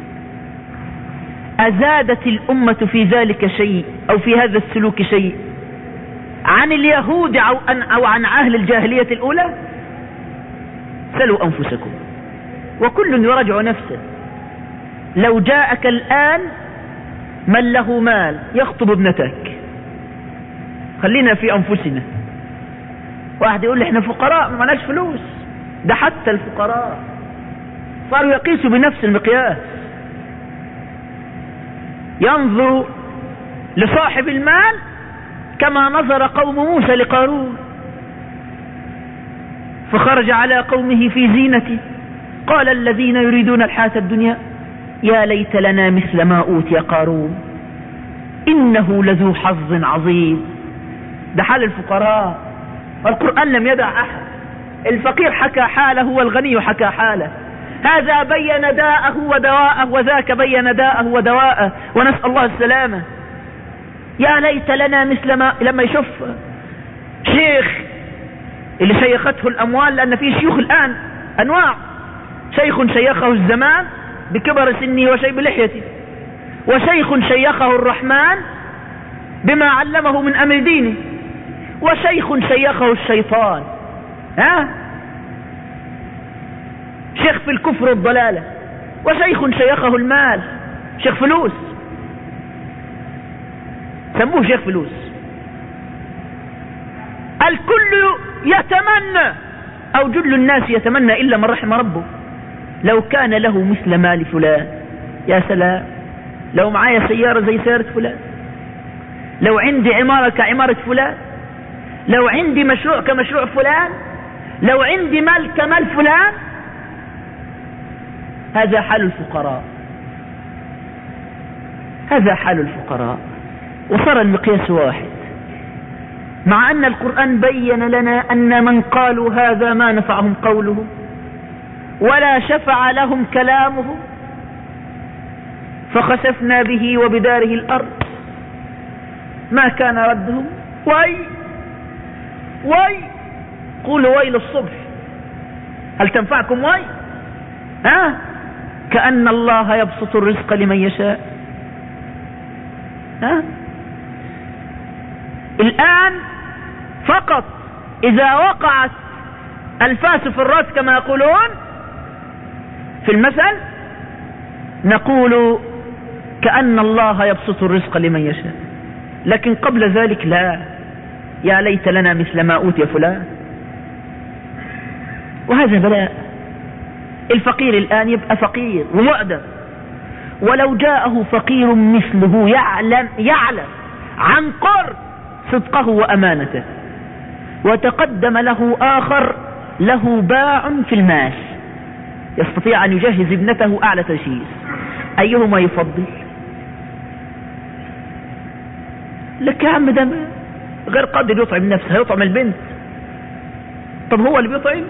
أزادت الأمة في ذلك شيء أو في هذا السلوك شيء عن اليهود أو عن أهل الجاهلية الأولى؟ سلوا أنفسكم وكل يراجع نفسه. لو جاءك الآن من له مال يخطب ابنتك، خلينا في أنفسنا. واحد يقول لي احنا فقراء ما معناش فلوس. ده حتى الفقراء صاروا يقيسوا بنفس المقياس، ينظر لصاحب المال كما نظر قوم موسى لقارون، فخرج على قومه في زينته قال الذين يريدون الحياة الدنيا يا ليت لنا مثل ما أوتي قارون إنه لذو حظ عظيم. ده حال الفقراء. القرآن لم يدع أحد. الفقير حكى حاله والغني حكى حاله. هذا بين داءه ودواءه وذاك بين داءه ودواءه، ونسأل الله السلامة. يا ليت لنا مثل ما، لما يشوف شيخ اللي شيخته الأموال، لأن في شيوخ الآن أنواع، شيخ شيخه الزمان بكبر سنه وشيب لحيته، وشيخ شيخه الرحمن بما علمه من أمر دينه، وشيخ شيخه الشيطان. شيخ في الكفر والضلالة، وشيخ شيخه المال، شيخ فلوس، سموه شيخ فلوس. الكل يتمنى أو جل الناس يتمنى إلا من رحم ربه لو كان له مثل مال فلان. يا سلام، لو معايا سيارة زي سيارة فلان، لو عندي عمارة كعمارة فلان، لو عندي مشروع كمشروع فلان، لو عندي مال كمال فلان. هذا حال الفقراء، هذا حال الفقراء. وصار المقياس واحد، مع أن القرآن بين لنا أن من قالوا هذا ما نفعهم قوله ولا شفع لهم كلامه فخسفنا به وبداره الأرض ما كان ردهم وي قولوا ويل الصبح هل تنفعكم وي؟ كأن الله يبسط الرزق لمن يشاء. الآن فقط إذا وقعت الفاس في الرأس كما يقولون في المثل نقول كأن الله يبسط الرزق لمن يشاء، لكن قبل ذلك لا، يا ليت لنا مثل ما أوتي فلان. وهذا بلاء. الفقير الآن يبقى فقير ومؤدب، ولو جاءه فقير مثله يعلم عن قرب صدقه وأمانته، وتقدم له آخر له باع في المال يستطيع أن يجهز ابنته أعلى تجهيز، أيهما يفضل؟ لك يا عم ده غير قادر يطعم نفسه، يطعم البنت. طب هو اللي بيطعم؟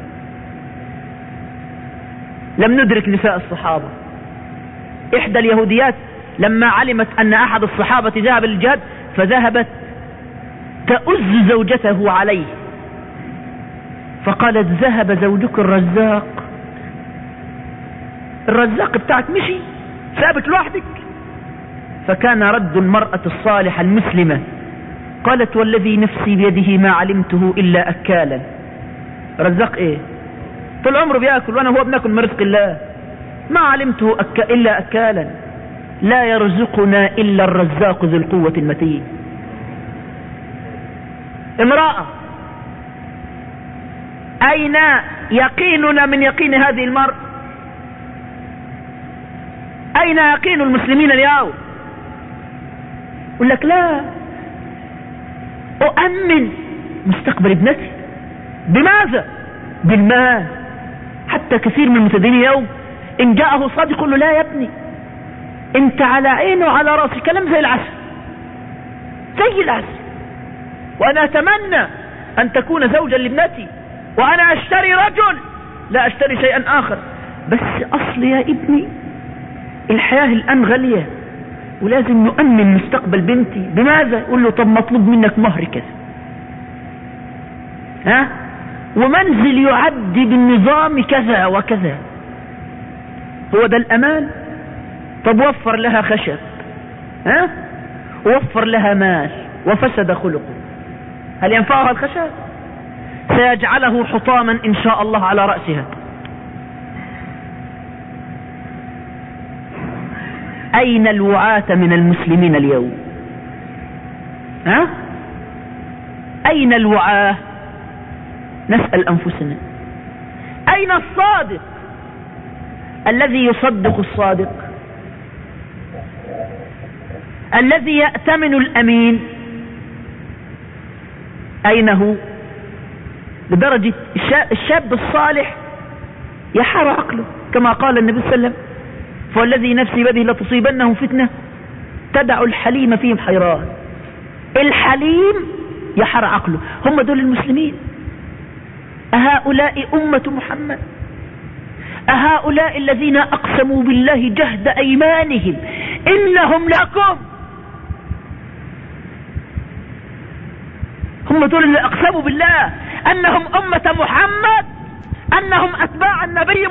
لم ندرك نساء الصحابة. إحدى اليهوديات لما علمت أن أحد الصحابة ذهب للجهاد فذهبت تؤز زوجته عليه، فقالت ذهب زوجك الرزاق بتاعك مشي سابت لوحدك. فكان رد المرأة الصالحة المسلمة قالت والذي نفسي بيده ما علمته إلا أكالا. رزاق ايه؟ طول عمره بيأكل وانا هو بناكل من رزق الله، ما علمته إلا أكالا، لا يرزقنا إلا الرزاق ذو القوة المتين. امرأة أين يقيننا من يقين هذه المرأة؟ أين يقين المسلمين اليوم؟ يقول لك لا أؤمن مستقبل ابنتي. بماذا؟ بالمال. حتى كثير من المتدينين اليوم إن جاءه صادق يقول له لا يا ابني أنت على عينه وعلى راسي، كلام زي العسل زي العسل. وأنا أتمنى أن تكون زوجا لابنتي، وأنا أشتري رجل لا أشتري شيئا آخر، بس أصل يا ابني الحياة الآن غالية ولازم نؤمن مستقبل بنتي. بماذا؟ يقول له طب مطلوب منك مهر كذا، ومنزل يعد بالنظام كذا وكذا. هو ده الأمان؟ طب وفر لها خشب، وفر لها مال وفسد خلقه، هل ينفعها الخشب؟ سيجعله حطاما إن شاء الله على رأسها. أين الوعاة من المسلمين اليوم؟ أين الوعاة؟ نسأل أنفسنا أين الصادق الذي يصدق الصادق، الذي يأتمن الأمين؟ أين هو؟ لدرجة الشاب الصالح يحار عقله كما قال النبي صلى الله عليه وسلم: فوالذي نفسي بيده لتصيبنهم فتنة تدع الحليم فيهم حيران. الحليم يحار عقله. هم دول المسلمين؟ أهؤلاء أمة محمد؟ أهؤلاء الذين أقسموا بالله جهد أيمانهم إنهم لكم؟ هم دول اللي أقسموا بالله أنهم أمة محمد، أنهم أتباع النبي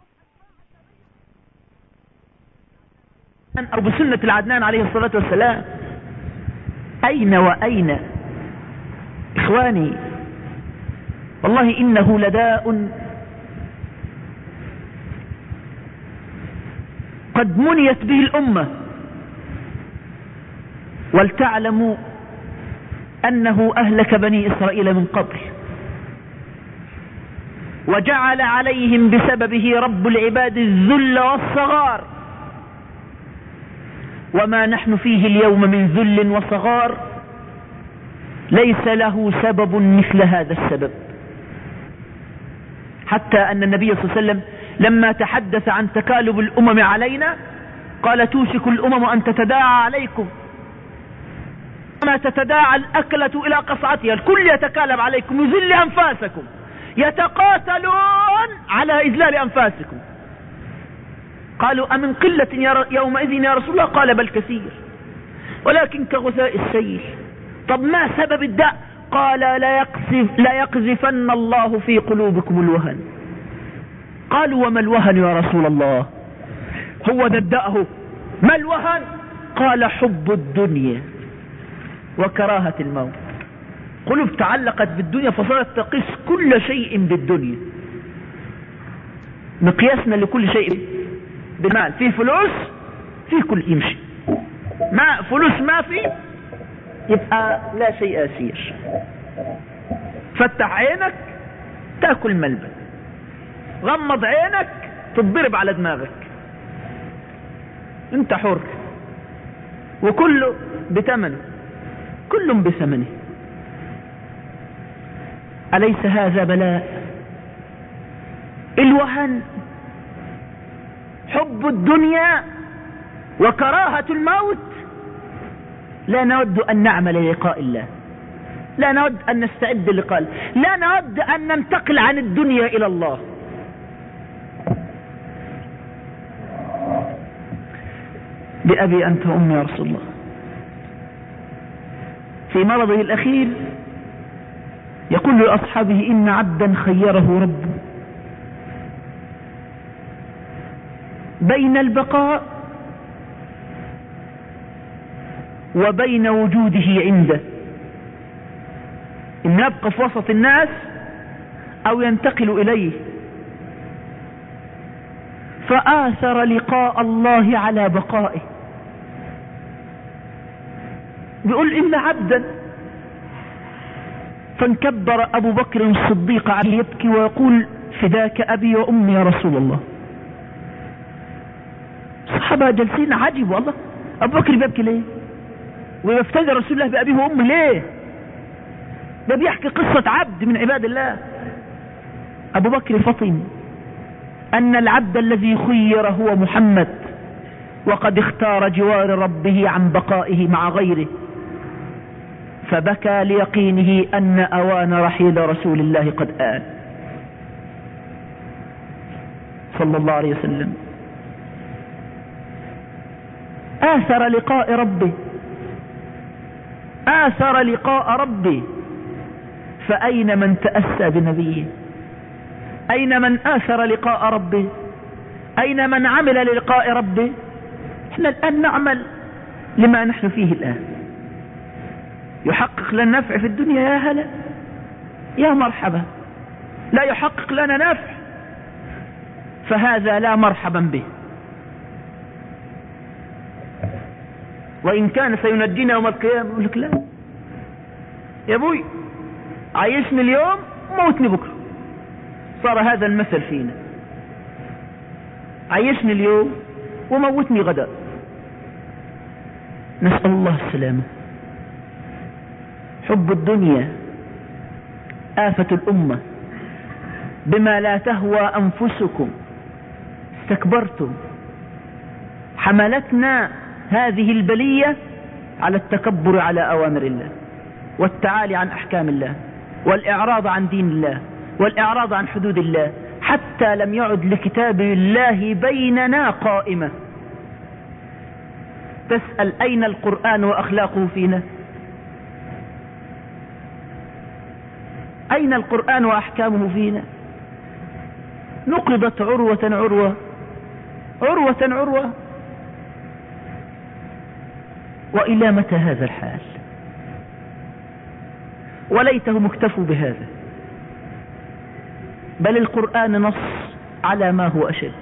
أو بسنة العدنان عليه الصلاة والسلام. أين وأين إخواني؟ والله إنه لداء قد منيت به الأمة. ولتعلموا أنه أهلك بني إسرائيل من قبل، وجعل عليهم بسببه رب العباد الذل والصغار، وما نحن فيه اليوم من ذل وصغار ليس له سبب مثل هذا السبب. حتى أن النبي صلى الله عليه وسلم لما تحدث عن تكالب الأمم علينا قال: توشك الأمم أن تتداعى عليكم كما تتداعى الأكلة إلى قصعتها، الكل يتكالب عليكم يذل أنفاسكم، يتقاتلون على إذلال أنفاسكم. قالوا: أمن قلة يومئذ يا رسول الله؟ قال: بل كثير ولكن كغثاء السيل. طب ما سبب الداء؟ قال: لا يقذفن الله في قلوبكم الوهن. قالوا: وما الوهن يا رسول الله؟ هو ده الداء. ما الوهن؟ قال: حب الدنيا وكراهة الموت. قلوب تعلقت بالدنيا فصارت تقيس كل شيء بالدنيا. مقياسنا لكل شيء بالمال. في فلوس في كل يمشي، ما فلوس ما في يبقى لا شيء أسير. فتح عينك تأكل ملبن، غمض عينك تضرب على دماغك، انت حر، وكله بثمنه، كل بثمنه. أليس هذا بلاء؟ الوهن، حب الدنيا وكراهة الموت. لا نود أن نعمل لقاء الله، لا نود أن نستعد لقاء الله، لا نود أن ننتقل عن الدنيا إلى الله. بأبي أنت وأمي يا رسول الله. في مرضه الأخير يقول لأصحابه: إن عبدا خيره ربه بين البقاء وبين وجوده عنده، إن يبقى في وسط الناس أو ينتقل إليه، فآثر لقاء الله على بقائه. بيقول: إن عبدا. فانكبر أبو بكر الصديق عليه يبكي ويقول: فداك أبي وأمي يا رسول الله. الصحابة جالسين عجب، والله أبو بكر بيبكي ليه؟ ويفتدى رسول الله بأبيه وأمه ليه؟ ده بيحكي قصة عبد من عباد الله. أبو بكر فطن أن العبد الذي خير هو محمد، وقد اختار جوار ربه عن بقائه مع غيره، فبكى ليقينه أن أوان رحيل رسول الله قد آن صلى الله عليه وسلم. آثر لقاء ربه، آثر لقاء ربه. فأين من تأسى بنبيه؟ أين من آثر لقاء ربه؟ أين من عمل للقاء ربه؟ احنا الآن نعمل لما نحن فيه الآن، يحقق لنا نفع في الدنيا يا هلا يا مرحبا، لا يحقق لنا نفع فهذا لا مرحبا به، وإن كان سينجينا يوم القيامة. يقول لك لا يا ابوي عيشني اليوم موتني بكرة. صار هذا المثل فينا، عيشني اليوم وموتني غدا. نسأل الله السلامة. حب الدنيا آفة الأمة، بما لا تهوى أنفسكم استكبرتم. حملتنا هذه البلية على التكبر على أوامر الله، والتعالي عن أحكام الله، والإعراض عن دين الله، والإعراض عن حدود الله، حتى لم يعد لكتاب الله بيننا قائمة. تسأل أين القرآن وأخلاقه فينا؟ أين القرآن وأحكامه فينا؟ نقضت عروة عروة عروة عروة، وإلى متى هذا الحال؟ وليتهم اكتفوا بهذا، بل القرآن نص على ما هو أشد.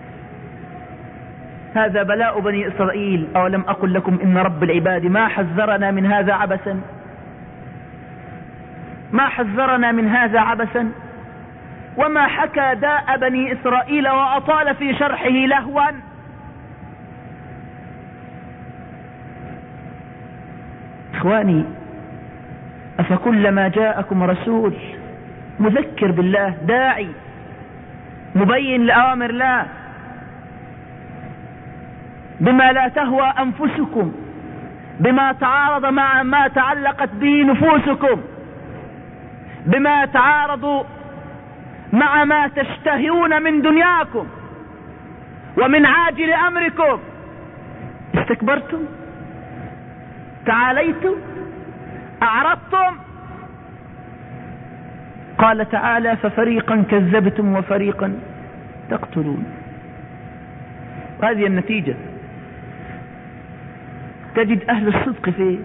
هذا بلاء بني إسرائيل. أولم أقل لكم إن رب العباد ما حذرنا من هذا عبثا، ما حذرنا من هذا عبثا، وما حكى داء بني إسرائيل وأطال في شرحه لهوا. إخواني، أفكلما جاءكم رسول مذكر بالله، داعي مبين لأوامر الله، بما لا تهوى أنفسكم، بما تعارض مع ما تعلقت به نفوسكم، بما تعارض مع ما تشتهون من دنياكم ومن عاجل أمركم، استكبرتم، تعاليتم، أعرضتم. قال تعالى: ففريقا كذبتم وفريقا تقتلون. هذه النتيجة. تجد أهل الصدق فيه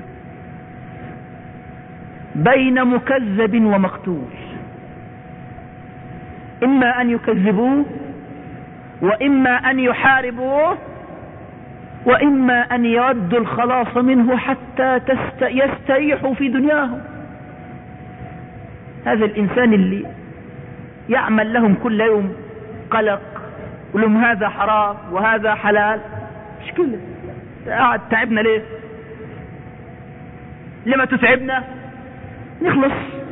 بين مكذب ومقتول، إما أن يكذبوه، وإما أن يحاربوه، وإما أن يودوا الخلاص منه حتى يستريحوا في دنياهم. هذا الإنسان اللي يعمل لهم كل يوم قلق، ولهم هذا حرام وهذا حلال، مش كله قاعد تعبنا ليه؟ لما تتعبنا نخلص.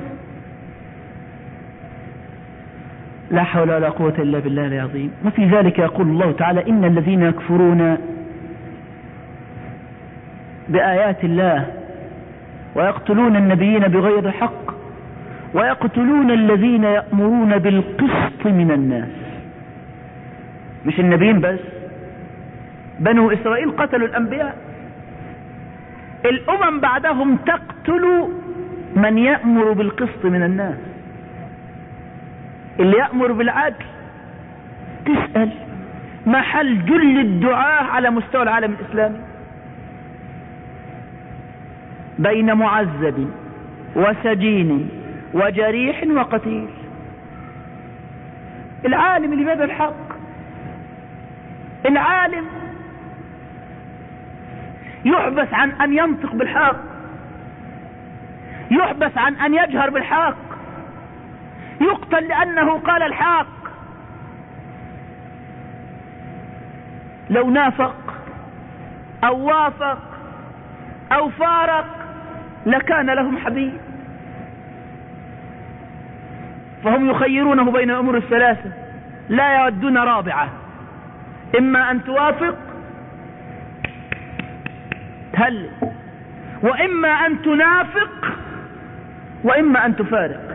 لا حول ولا قوة إلا بالله العظيم. وفي ذلك يقول الله تعالى: إن الذين يكفرون بآيات الله ويقتلون النبيين بغير حق ويقتلون الذين يأمرون بالقسط من الناس. مش النبيين بس، بنو إسرائيل قتلوا الأنبياء، الأمم بعدهم تقتل من يأمر بالقسط من الناس، اللي يأمر بالعدل. تسأل محل جل الدعاء على مستوى العالم الإسلامي، بين معذب وسجين وجريح وقتيل. العالم اللي بيدعو الحق، العالم يحبس عن أن ينطق بالحق، يحبس عن أن يجهر بالحق، يقتل لأنه قال الحق. لو نافق أو وافق أو فارق لكان لهم حبيب. فهم يخيرونه بين الأمور الثلاثة، لا يودون رابعة: إما أن توافق تهلل، وإما أن تنافق وإما أن تفارق.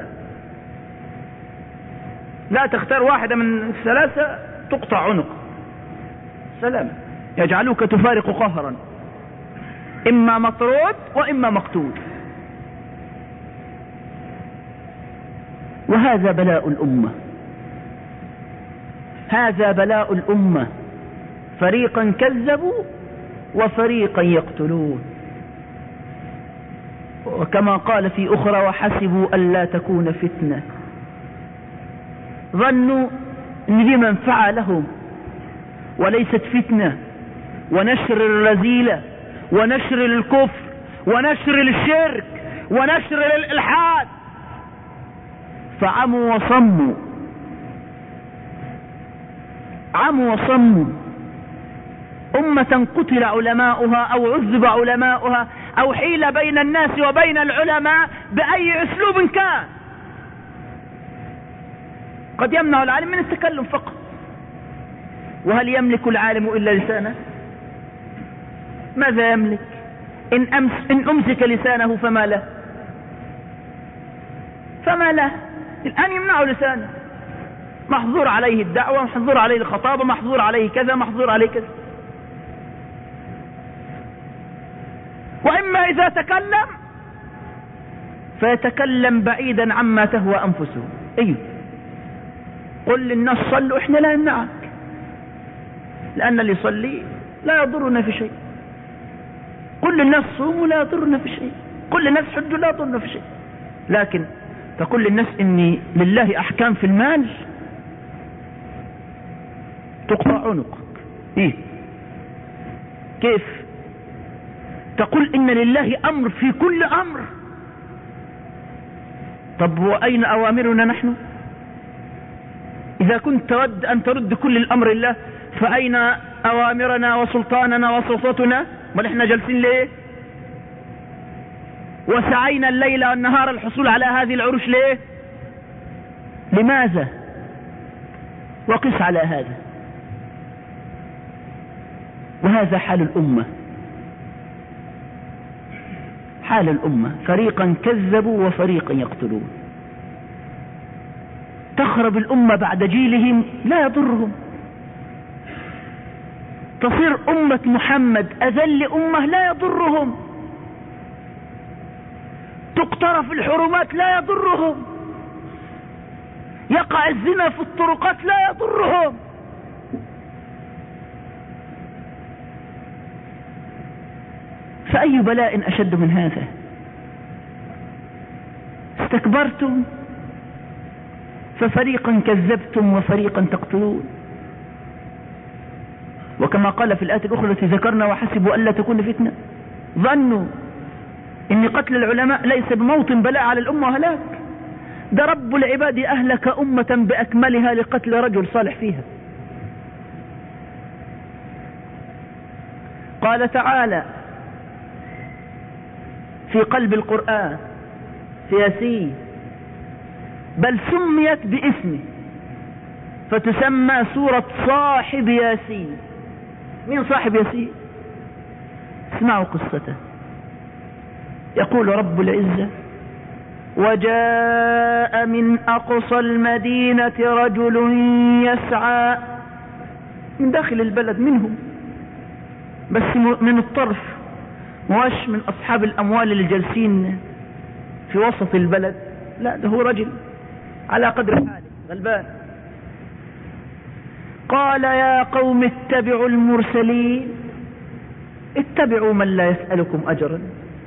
لا تختار واحدة من الثلاثة تقطع عنق. سلام. يجعلوك تفارق قهرا، إما مطرود وإما مقتول. وهذا بلاء الأمة، هذا بلاء الأمة، فريقا كذبوا وفريقا يقتلون. وكما قال في أخرى: وحسبوا ألا تكون فتنة. ظنوا أن دي منفعة لهم وليست فتنة ونشر الرذيلة ونشر الكفر ونشر الشرك ونشر الإلحاد، فعموا وصموا، عموا وصموا. أمة قتل علماؤها أو عذب علماؤها أو حيل بين الناس وبين العلماء بأي أسلوب كان. قد يمنع العالم من التكلم فقط، وهل يملك العالم إلا لسانه؟ ماذا يملك؟ إن أمسك لسانه فما له، فما له. الآن يمنع لسانه، محظور عليه الدعوة، محظور عليه الخطابة، محظور عليه كذا، محظور عليه كذا. وإما إذا تكلم فيتكلم بعيدا عما تهوى أنفسه. أيوه، قل للناس صلوا، إحنا لا نمنعك، لأن اللي يصلي لا يضرنا في شيء. قل للناس صوموا لا يضرنا في شيء، قل للناس حجوا لا يضرنا في شيء. لكن تقول للناس إني لله أحكام في المال، تقطع عنقك. إيه؟ كيف تقول إن لله أمر في كل أمر؟ طب وأين أوامرنا نحن؟ إذا كنت تود أن ترد كل الأمر الله، فأين أوامرنا وسلطاننا وسلطتنا؟ ونحن جالسين ليه؟ وسعينا الليل والنهار الحصول على هذه العروش ليه؟ لماذا؟ وقس على هذا. وهذا حال الأمة، حال الأمة، فريقا كذبوا وفريقا يقتلون. تخرب الأمة بعد جيلهم لا يضرهم، تصير أمة محمد أذل أمة لا يضرهم، تقترف الحرمات لا يضرهم، يقع الزنا في الطرقات لا يضرهم. فأي بلاء أشد من هذا؟ استكبرتم ففريقا كذبتم وفريقا تقتلون. وكما قال في الآية الأخرى التي ذكرنا: وحسبوا ألا تكون فتنة. ظنوا إن قتل العلماء ليس بموطن بلاء على الأمة وهلاك، ده رب العباد أهلك أمة بأكملها لقتل رجل صالح فيها. قال تعالى في قلب القرآن في ياسين: بل سميت باسمه فتسمى سورة صاحب ياسين. مين صاحب ياسين؟ اسمعوا قصته. يقول رب العزة: وجاء من أقصى المدينة رجل يسعى، من داخل البلد منهم، بس من الطرف، مواش من أصحاب الأموال اللي جالسين في وسط البلد، لا، ده هو رجل على قدر حاله غلبان. قال: يا قوم اتبعوا المرسلين، اتبعوا من لا يسألكم أجرا.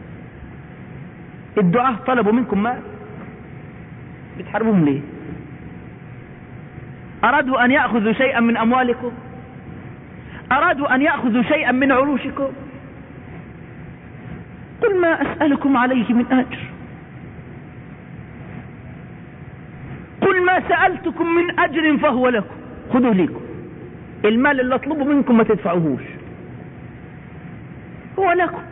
الدعاة طلبوا منكم مال، بتحاربوهم ليه؟ أرادوا أن يأخذوا شيئا من أموالكم، أرادوا أن يأخذوا شيئا من عروشكم. قل ما أسألكم عليه من أجر، قل ما سألتكم من أجر فهو لكم، خذوه لكم. المال اللي أطلبه منكم ما تدفعوهوش، هو لكم.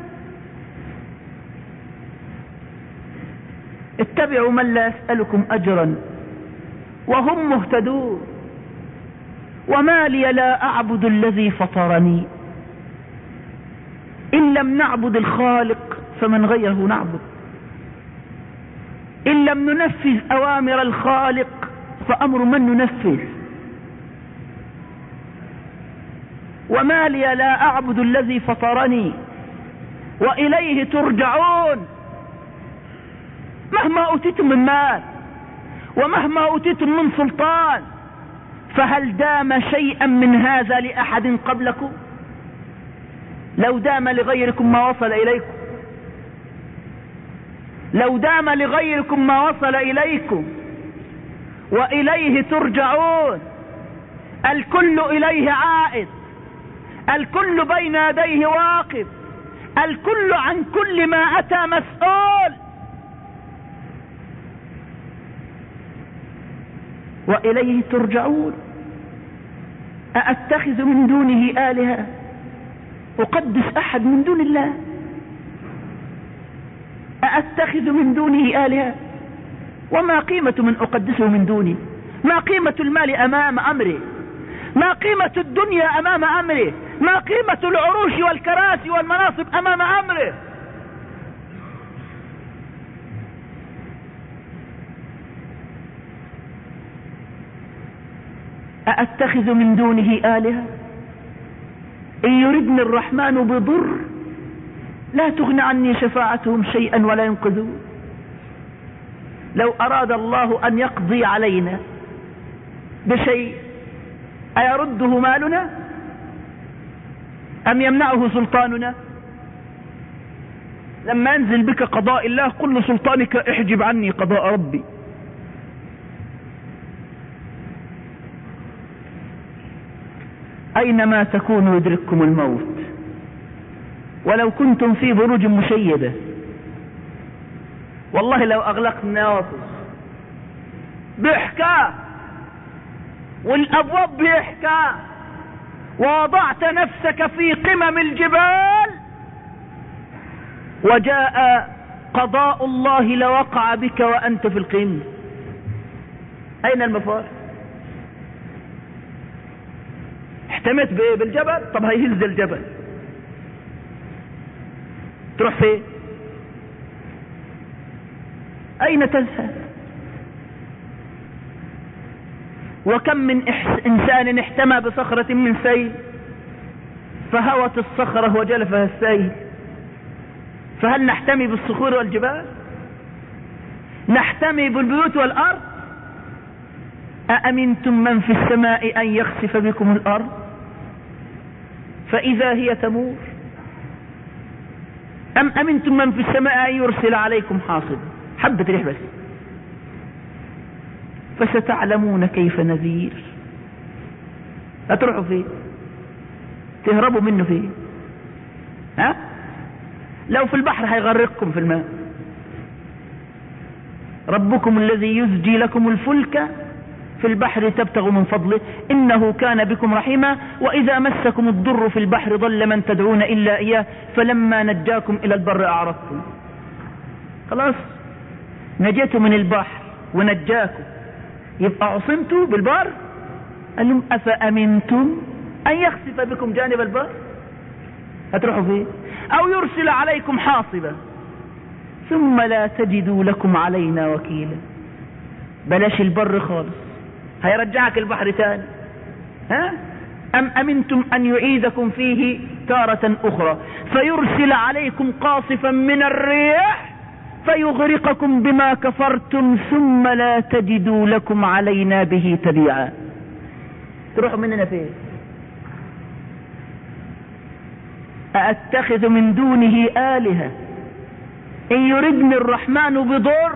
اتبعوا من لا يسألكم أجرا وهم مهتدون. وما لي لا أعبد الذي فطرني، إن لم نعبد الخالق فمن غيره نعبد. إن لم ننفذ أوامر الخالق فأمر من ننفذ. وما لي لا أعبد الذي فطرني وإليه ترجعون. مهما أوتيتم من مال ومهما أوتيتم من سلطان، فهل دام شيئا من هذا لأحد قبلكم؟ لو دام لغيركم ما وصل إليكم، لو دام لغيركم ما وصل إليكم. وإليه ترجعون. الكل إليه عائد، الكل بين يديه واقف، الكل عن كل ما أتى مسؤول. وإليه ترجعون. أأتخذ من دونه آلهة أقدس أحد من دون الله؟ أأتخذ من دونه آلهة؟ وما قيمة من أقدسه من دوني؟ ما قيمة المال أمام أمره؟ ما قيمة الدنيا أمام أمره؟ ما قيمة العروش والكراسي والمناصب أمام أمره؟ أأتخذ من دونه آلهة إن يردني الرحمن بضر لا تغن عني شفاعتهم شيئا ولا ينقذون. لو أراد الله أن يقضي علينا بشيء أيرده مالنا أم يمنعه سلطاننا؟ لما ينزل بك قضاء الله قل لسلطانك احجب عني قضاء ربي. أينما تكونوا يدرككم الموت ولو كنتم في بروج مشيدة. والله لو أغلقت النوافذ بإحكام والأبواب بإحكام ووضعت نفسك في قمم الجبال وجاء قضاء الله لوقع بك وأنت في القمة، أين المفار؟ احتميت بإيه؟ بالجبل؟ طب هيهز الجبل تروح فين؟ أين تذهب؟ وكم من إنسان احتمى بصخرة من سيل فهوت الصخرة وجلفها السيل. فهل نحتمي بالصخور والجبال؟ نحتمي بالبيوت والأرض؟ أأمنتم من في السماء أن يخسف بكم الأرض فإذا هي تمور أم أمنتم من في السماء أن يرسل عليكم حاصبا؟ حبة ريح بس. فستعلمون كيف نذير. هتروحوا فين؟ تهربوا منه فين؟ ها؟ لو في البحر هيغرقكم في الماء. ربكم الذي يزجي لكم الفلك في البحر تبتغوا من فضله إنه كان بكم رحيما وإذا مسكم الضر في البحر ضل من تدعون إلا إياه فلما نجاكم إلى البر أعرضتم. خلاص نجيتوا من البحر ونجاكم يبقى عصمتوا بالبر. قال لهم أفأمنتم أن يخسف بكم جانب البر؟ هتروحوا فيه؟ أو يرسل عليكم حاصبا ثم لا تجدوا لكم علينا وكيلا. بلاش البر خالص هيرجعك البحر تاني. ها؟ أم أمنتم أن يعيدكم فيه تارة أخرى فيرسل عليكم قاصفا من الريح فيغرقكم بما كفرتم ثم لا تجدوا لكم علينا به تبيعا. تروحوا مننا فين؟ أأتخذ من دونه آلهة إن يردني الرحمن بضر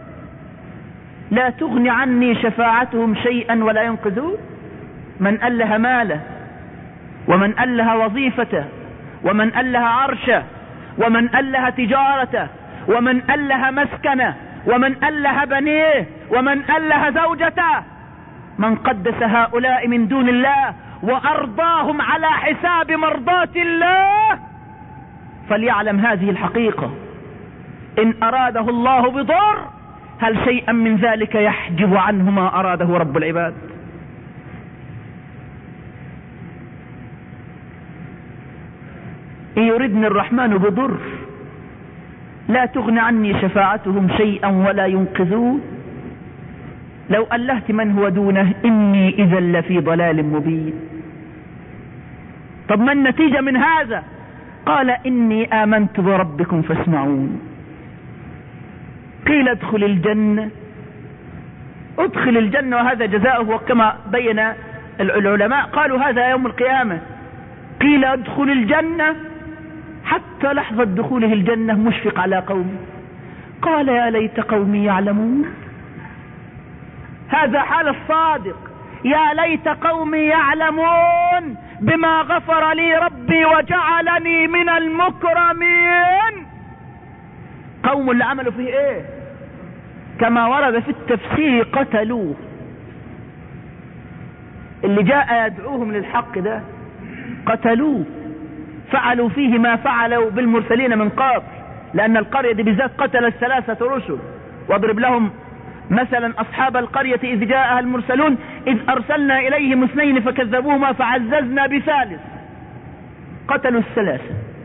لا تغني عني شفاعتهم شيئا ولا ينقذون. من أله ماله ومن أله وظيفته ومن أله عرشه ومن أله تجارته ومن أله مسكنه ومن أله بنيه ومن أله زوجته. من قدس هؤلاء من دون الله وأرضاهم على حساب مرضات الله فليعلم هذه الحقيقة: إن أراده الله بضر هل شيئا من ذلك يحجب عنه ما أراده رب العباد؟ إن يردني الرحمن بضر لا تغن عني شفاعتهم شيئا ولا ينقذون. لو ألهت من هو دونه إني إذا لفي ضلال مبين. طب ما النتيجة من هذا؟ قال إني آمنت بربكم فاسمعون. قيل ادخل الجنة، ادخل الجنة وهذا جزاؤه، وكما بين العلماء قالوا هذا يوم القيامة. قيل ادخل الجنة، حتى لحظة دخوله الجنة مشفق على قومه، قال يا ليت قومي يعلمون. هذا حال الصادق، يا ليت قومي يعلمون بما غفر لي ربي وجعلني من المكرمين. قوم اللي عملوا فيه ايه؟ كما ورد في التفسير قتلوه. اللي جاء يدعوهم للحق ده قتلوه، فعلوا فيه ما فعلوا بالمرسلين من قبل، لأن القرية دي بالذات قتل 3 رسل. واضرب لهم مثلا أصحاب القرية إذ جاءها المرسلون إذ أرسلنا إليهم 2 فكذبوهما فعززنا ب3. قتلوا 3،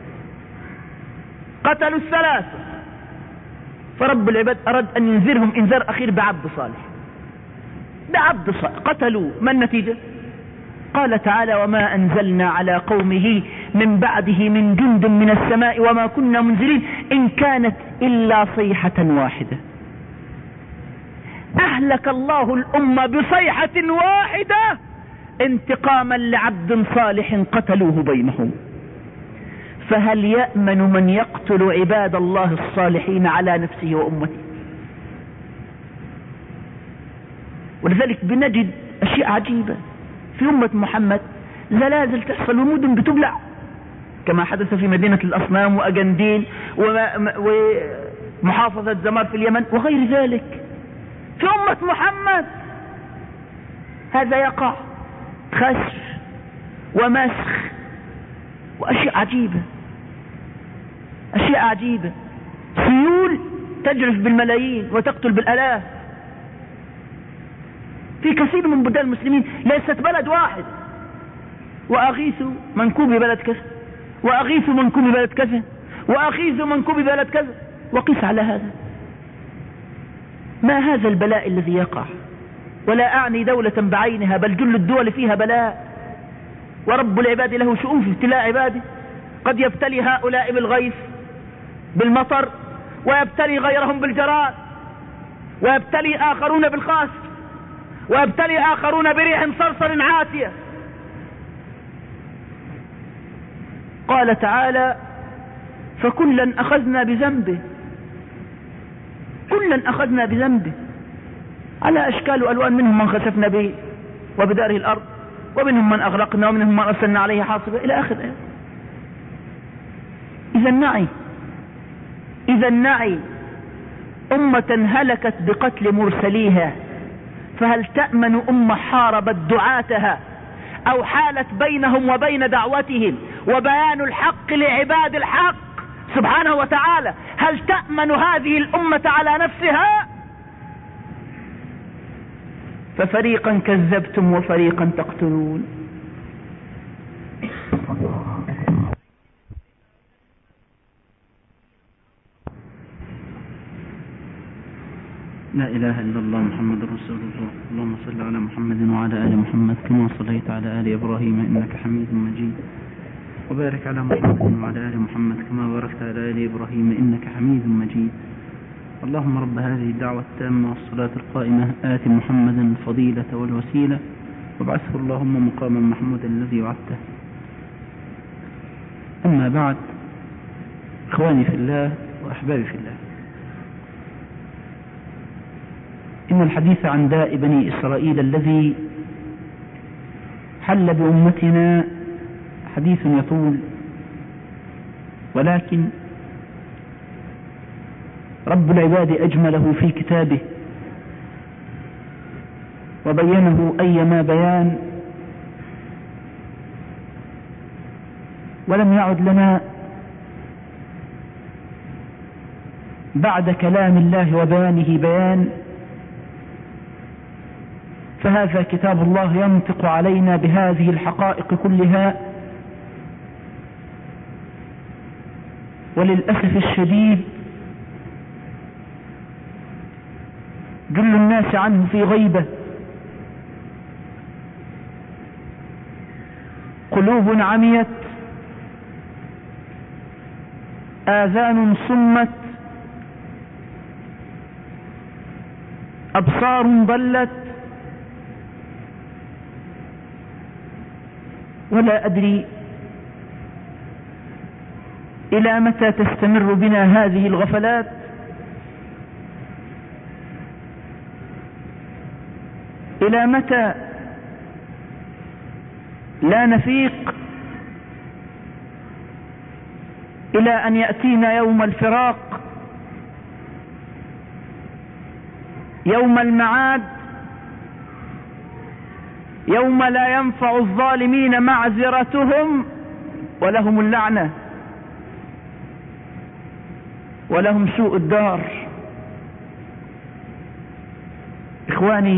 قتلوا 3. فرب العباد أراد أن ينذرهم إنذار أخير بعبد صالح، بعبد صالح قتلوا. ما النتيجة؟ قال تعالى وما أنزلنا على قومه من بعده من جند من السماء وما كنا منزلين إن كانت إلا صيحة واحدة. أهلك الله الأمة بصيحة واحدة انتقاما لعبد صالح قتلوه بينهم. فهل يأمن من يقتل عباد الله الصالحين على نفسه وأمته؟ ولذلك بنجد أشياء عجيبة في أمة محمد، زلازل تحصل ومدن بتبلع كما حدث في مدينة الأصنام وأجندين ومحافظة زمار في اليمن وغير ذلك. في أمة محمد هذا يقع خسف ومسخ وأشياء عجيبة، أشياء عجيبة. سيول تجرف بالملايين وتقتل بالآلاف في كثير من بلدان المسلمين، ليست بلد واحد. وأغيث منكوب بلد كذا، وأغيث منكوب بلد كذا، وأغيث منكوب بلد كذا، وقس على هذا. ما هذا البلاء الذي يقع؟ ولا أعني دولة بعينها بل جل الدول فيها بلاء. ورب العباد له شؤون في ابتلاء عباده، قد يبتلي هؤلاء بالغيث بالمطر، ويبتلي غيرهم بالجراد، ويبتلي آخرون بالخاس، ويبتلي آخرون بريح صرصر عاتية. قال تعالى فكلا أخذنا بذنبه، كلا أخذنا بذنبه على أشكال وألوان، منهم من خسفنا به وبداره الأرض، ومنهم من أغرقنا، ومنهم من أرسلنا عليه حاصبا إلى آخر الآية. إذا نعي أمة هلكت بقتل مرسليها، فهل تأمن أمة حاربت دعاتها أو حالت بينهم وبين دعوتهم وبيان الحق لعباد الحق سبحانه وتعالى؟ هل تأمن هذه الأمة على نفسها؟ ففريقا كذبتم وفريقا تقتلون. لا إله إلا الله محمد رسول الله. اللهم صل على محمد وعلى آل محمد كما صليت على آل إبراهيم إنك حميد مجيد، وبارك على محمد وعلى آل محمد كما باركت على آل إبراهيم إنك حميد مجيد. اللهم رب هذه الدعوة التامة والصلاة القائمة آت محمدا الفضيلة والوسيلة وابعثه اللهم مقاما محمودا الذي وعدته. أما بعد، إخواني في الله وأحبابي في الله، إن الحديث عن داء بني إسرائيل الذي حل بأمتنا حديث يطول، ولكن رب العباد أجمله في كتابه وبينه أيما بيان، ولم يعد لنا بعد كلام الله وبيانه بيان، فهذا كتاب الله ينطق علينا بهذه الحقائق كلها. وللأسف الشديد جل الناس عنه في غيبة، قلوب عميت، آذان صمت، أبصار ضلت، ولا أدري إلى متى تستمر بنا هذه الغفلات. إلى متى لا نفيق إلى أن يأتينا يوم الفراق، يوم المعاد، يوم لا ينفع الظالمين معذرتهم ولهم اللعنة ولهم سوء الدار. إخواني،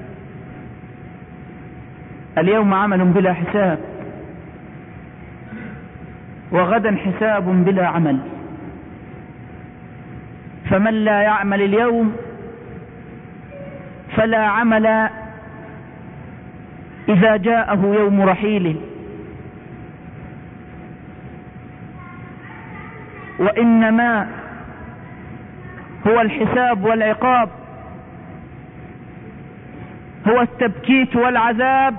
اليوم عمل بلا حساب، وغدا حساب بلا عمل، فمن لا يعمل اليوم فلا عمل إذا جاءه يوم رحيله. وإنما هو الحساب والعقاب، هو التبكيت والعذاب.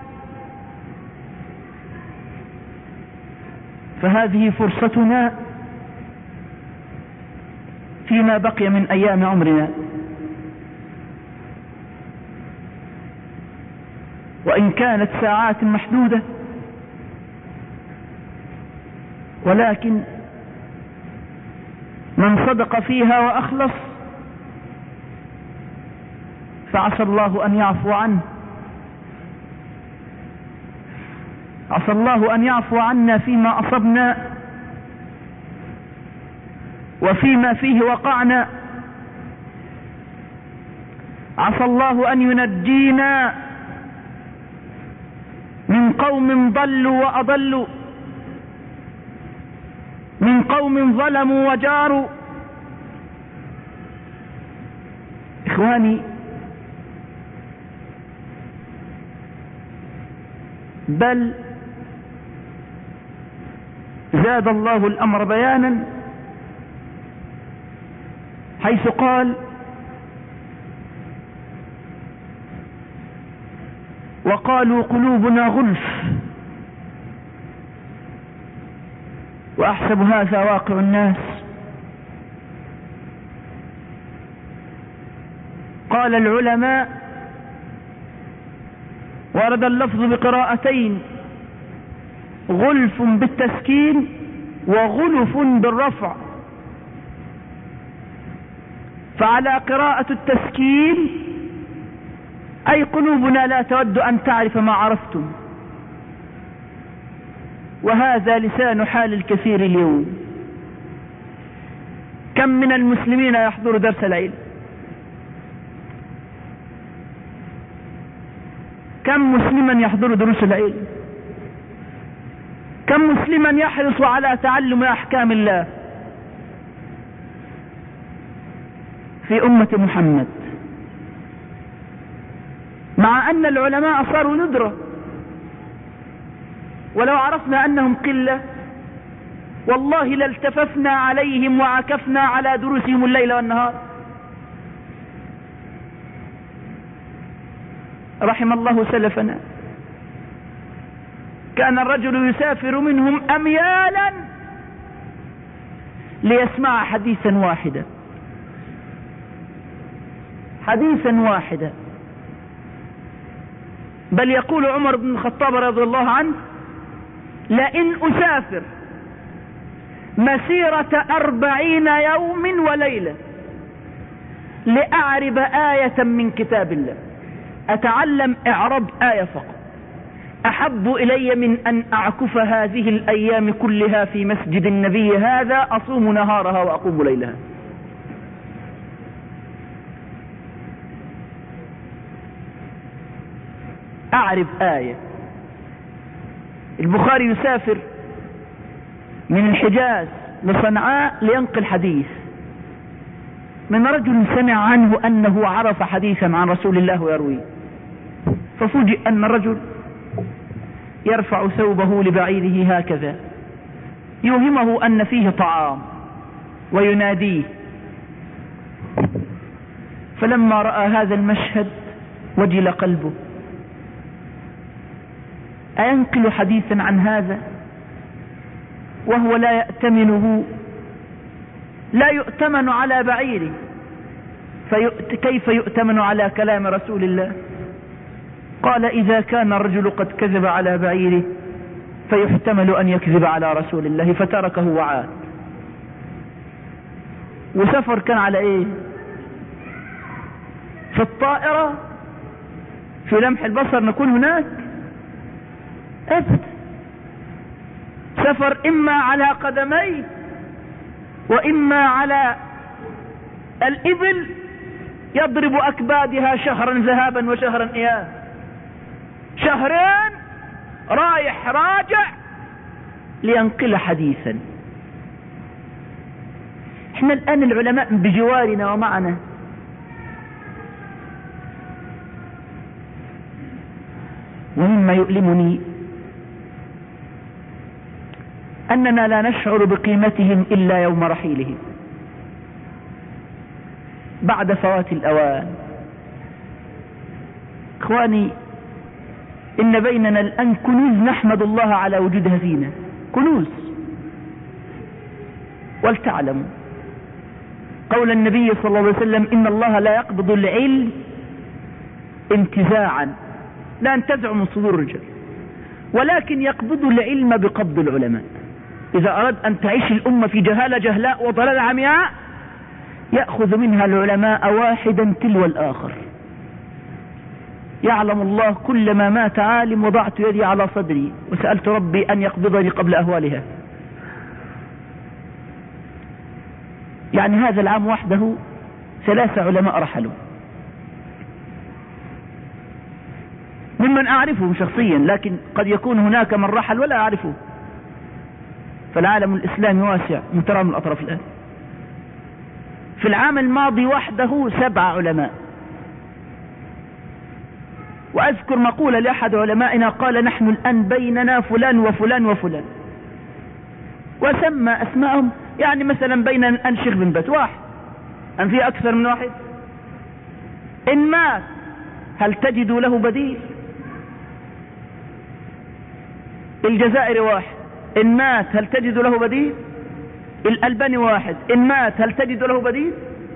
فهذه فرصتنا فيما بقي من أيام عمرنا، وإن كانت ساعات محدودة، ولكن من صدق فيها وأخلص فعسى الله أن يعفو عنه، عسى الله أن يعفو عنا فيما أصبنا وفيما فيه وقعنا. عسى الله أن ينجينا من قوم ضلوا وأضلوا، من قوم ظلموا وجاروا. إخواني، بل زاد الله الأمر بيانا حيث قال: وقالوا قلوبنا غلف. وأحسب هذا واقع الناس. قال العلماء: ورد اللفظ بقراءتين: غلف بالتسكين وغلف بالرفع. فعلى قراءة التسكين أي قلوبنا لا تود أن تعرف ما عرفتم، وهذا لسان حال الكثير اليوم. كم من المسلمين يحضر درس العلم؟ كم مسلما يحضر دروس العلم؟ كم مسلما يحرص على تعلم أحكام الله في أمة محمد؟ مع أن العلماء صاروا ندرة، ولو عرفنا أنهم قلة والله لالتففنا عليهم وعكفنا على دروسهم الليل والنهار. رحم الله سلفنا، كان الرجل يسافر منهم أميالا ليسمع حديثا واحدا، حديثا واحدا. بل يقول عمر بن الخطاب رضي الله عنه: لئن أسافر مسيرة 40 يوم وليلة لأعرب آية من كتاب الله، أتعلم إعراب آية فقط، أحب إلي من أن أعكف هذه الأيام كلها في مسجد النبي هذا أصوم نهارها وأقوم ليلها. أعرف آية. البخاري يسافر من الحجاز لصنعاء لينقل حديث، من رجل سمع عنه أنه عرف حديثا عن رسول الله ويرويه، ففوجئ أن الرجل يرفع ثوبه لبعيره هكذا يوهمه أن فيه طعام ويناديه. فلما رأى هذا المشهد وجل قلبه، أينقل حديثا عن هذا وهو لا يأتمنه، لا يؤتمن على بعيره، كيف يؤتمن على كلام رسول الله؟ قال إذا كان الرجل قد كذب على بعيره فيحتمل أن يكذب على رسول الله، فتركه وعاد. وسفر كان على إيه؟ في الطائرة، في لمح البصر نكون هناك أبدا. سفر إما على قدميه وإما على الإبل يضرب أكبادها شهرا ذهابا وشهرا إياب، شهرين رايح راجع لينقل حديثا. احنا الآن العلماء بجوارنا ومعنا، ومما يؤلمني أننا لا نشعر بقيمتهم إلا يوم رحيلهم بعد فوات الأوان. إخواني، إن بيننا الآن كنوز نحمد الله على وجودها فينا، كنوز. ولتعلموا قول النبي صلى الله عليه وسلم: إن الله لا يقبض العلم انتزاعا، لا انتزع من صدور الرجال، ولكن يقبض العلم بقبض العلماء. إذا أراد أن تعيش الأمة في جهالة جهلاء وضلال عمياء، يأخذ منها العلماء واحدا تلو الآخر. يعلم الله كلما مات عالم وضعت يدي على صدري وسألت ربي أن يقبضني قبل أهوالها. يعني هذا العام وحده 3 علماء رحلوا، ممن أعرفهم شخصيا، لكن قد يكون هناك من رحل ولا أعرفه. فالعالم الإسلامي واسع مترام الأطراف الآن. في العام الماضي وحده 7 علماء. وأذكر مقولة لأحد علمائنا قال: نحن الآن بيننا فلان وفلان وفلان، وسمى أسماءهم. يعني مثلا بين أن شيخ بن باز واحد، أن في أكثر من واحد. إن مات هل تجد له بديل؟ الجزائري واحد، إن مات هل تجد له بديل؟ الألباني واحد، إن مات هل تجد له بديل؟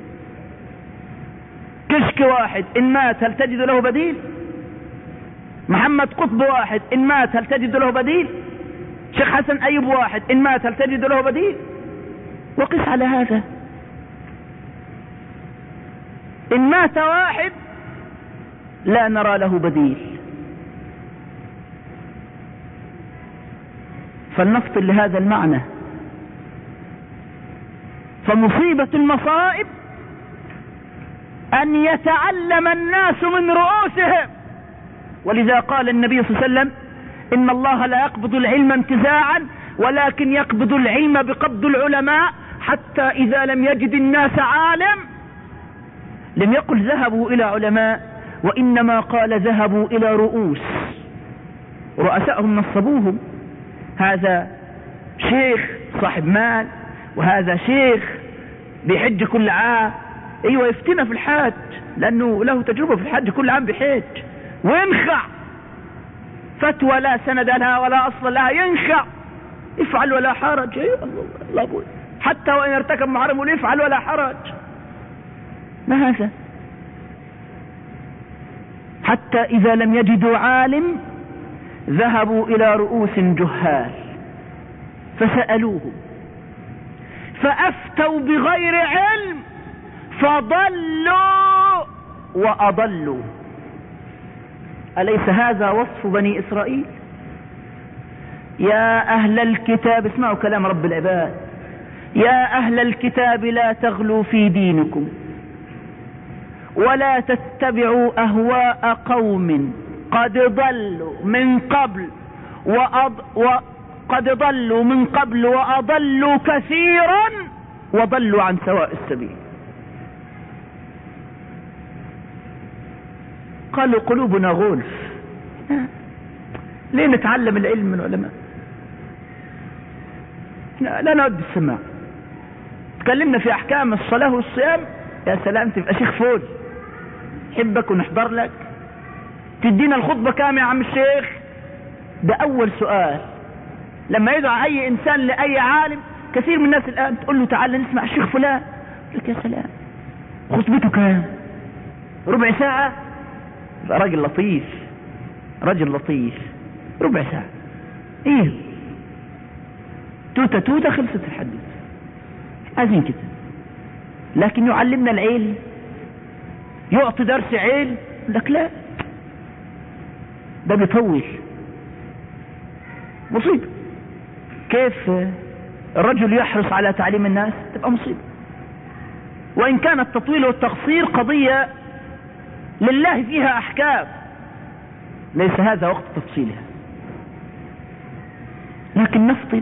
كشك واحد، إن مات هل تجد له بديل؟ محمد قطب واحد، إن مات هل تجد له بديل؟ شيخ حسن أيوب واحد، إن مات هل تجد له بديل؟ وقس على هذا، إن مات واحد لا نرى له بديل. فلنفصل لهذا المعنى. فمصيبة المصائب أن يتعلم الناس من رؤوسهم. ولذا قال النبي صلى الله عليه وسلم: إن الله لا يقبض العلم انتزاعا ولكن يقبض العلم بقبض العلماء، حتى إذا لم يجد الناس عالم لم يقل ذهبوا إلى علماء، وإنما قال ذهبوا إلى رؤوس، رؤسائهم نصبوهم. هذا شيخ صاحب مال، وهذا شيخ بيحج كل عام. ايوه يفتنا في الحج لانه له تجربة في الحج، كل عام بيحج وينخع فتوى لا سند لها ولا اصل لها، ينخع افعل ولا حرج. ايوه الله أبوي. حتى وان ارتكب محرم يفعل ولا حرج. ما هذا؟ حتى اذا لم يجدوا عالم ذهبوا الى رؤوس جهال فسألوهم فافتوا بغير علم فضلوا واضلوا. أليس هذا وصف بني إسرائيل؟ يا أهل الكتاب، اسمعوا كلام رب العباد: يا أهل الكتاب لا تغلوا في دينكم ولا تتبعوا أهواء قوم قد ضلوا من قبل وأضلوا كثيرا وضلوا عن سواء السبيل. قالوا قلوبنا غلف. ليه نتعلم العلم من العلماء؟ لا نود السماع. تكلمنا في احكام الصلاة والصيام، يا سلام تبقى شيخ فول، حبك ونحضر لك. تدينا الخطبة كام يا عم الشيخ؟ ده اول سؤال لما يدعى اي انسان لاي عالم. كثير من الناس الان تقول له تعال نسمع الشيخ فلان، يقول لك يا سلام خطبته كام؟ ربع ساعة؟ ده راجل لطيف، رجل لطيف. ربع ساعة ايه؟ توتة توتة خلصت الحديث. عايزين كده. لكن يعلمنا العلم، يعطي درس علم، لك لا، ده بيطول. مصيبة. كيف الرجل يحرص على تعليم الناس؟ تبقى مصيبة. وإن كان التطويل والتقصير قضية لله فيها أحكام، ليس هذا وقت تفصيلها. لكن نفطن.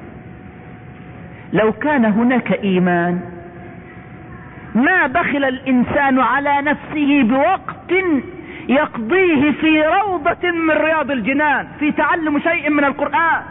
لو كان هناك إيمان ما بخل الإنسان على نفسه بوقت يقضيه في روضة من رياض الجنان في تعلم شيء من القرآن.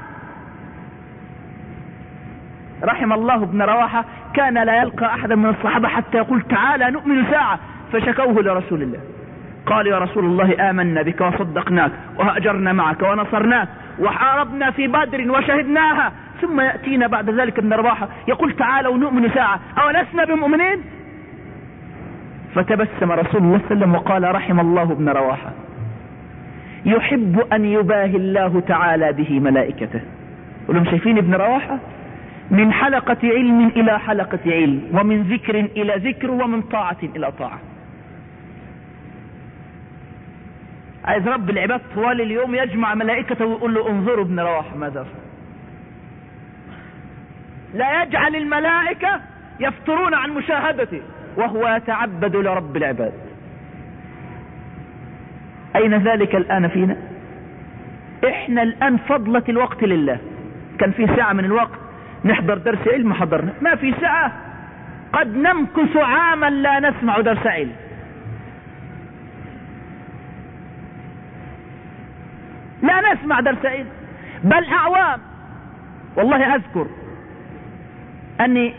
رحم الله ابن رواحة، كان لا يلقى أحدا من الصحابة حتى يقول تعالى نؤمن ساعة، فشكوه لرسول الله. قال يا رسول الله آمنا بك وصدقناك وهاجرنا معك ونصرناك وحاربنا في بدر وشهدناها، ثم يأتينا بعد ذلك ابن رواحة يقول تعالوا نؤمن ساعة، أولسنا بمؤمنين؟ فتبسم رسول الله صلى الله عليه وسلم وقال رحم الله ابن رواحة، يحب أن يباهي الله تعالى به ملائكته. ولهم شايفين ابن رواحة من حلقة علم إلى حلقة علم، ومن ذكر إلى ذكر، ومن طاعة إلى طاعة. عايز رب العباد طوال اليوم يجمع ملائكته ويقول له انظروا ابن رواحة ماذا فعل. لا يجعل الملائكة يفترون عن مشاهدته وهو يتعبد لرب العباد. أين ذلك الآن فينا؟ إحنا الآن فضلة الوقت لله. كان في ساعة من الوقت نحضر درس علم حضرنا، ما في ساعة قد نمكث عاما لا نسمع درس علم. لا نسمع درس علم، بل أعوام. والله أذكر أني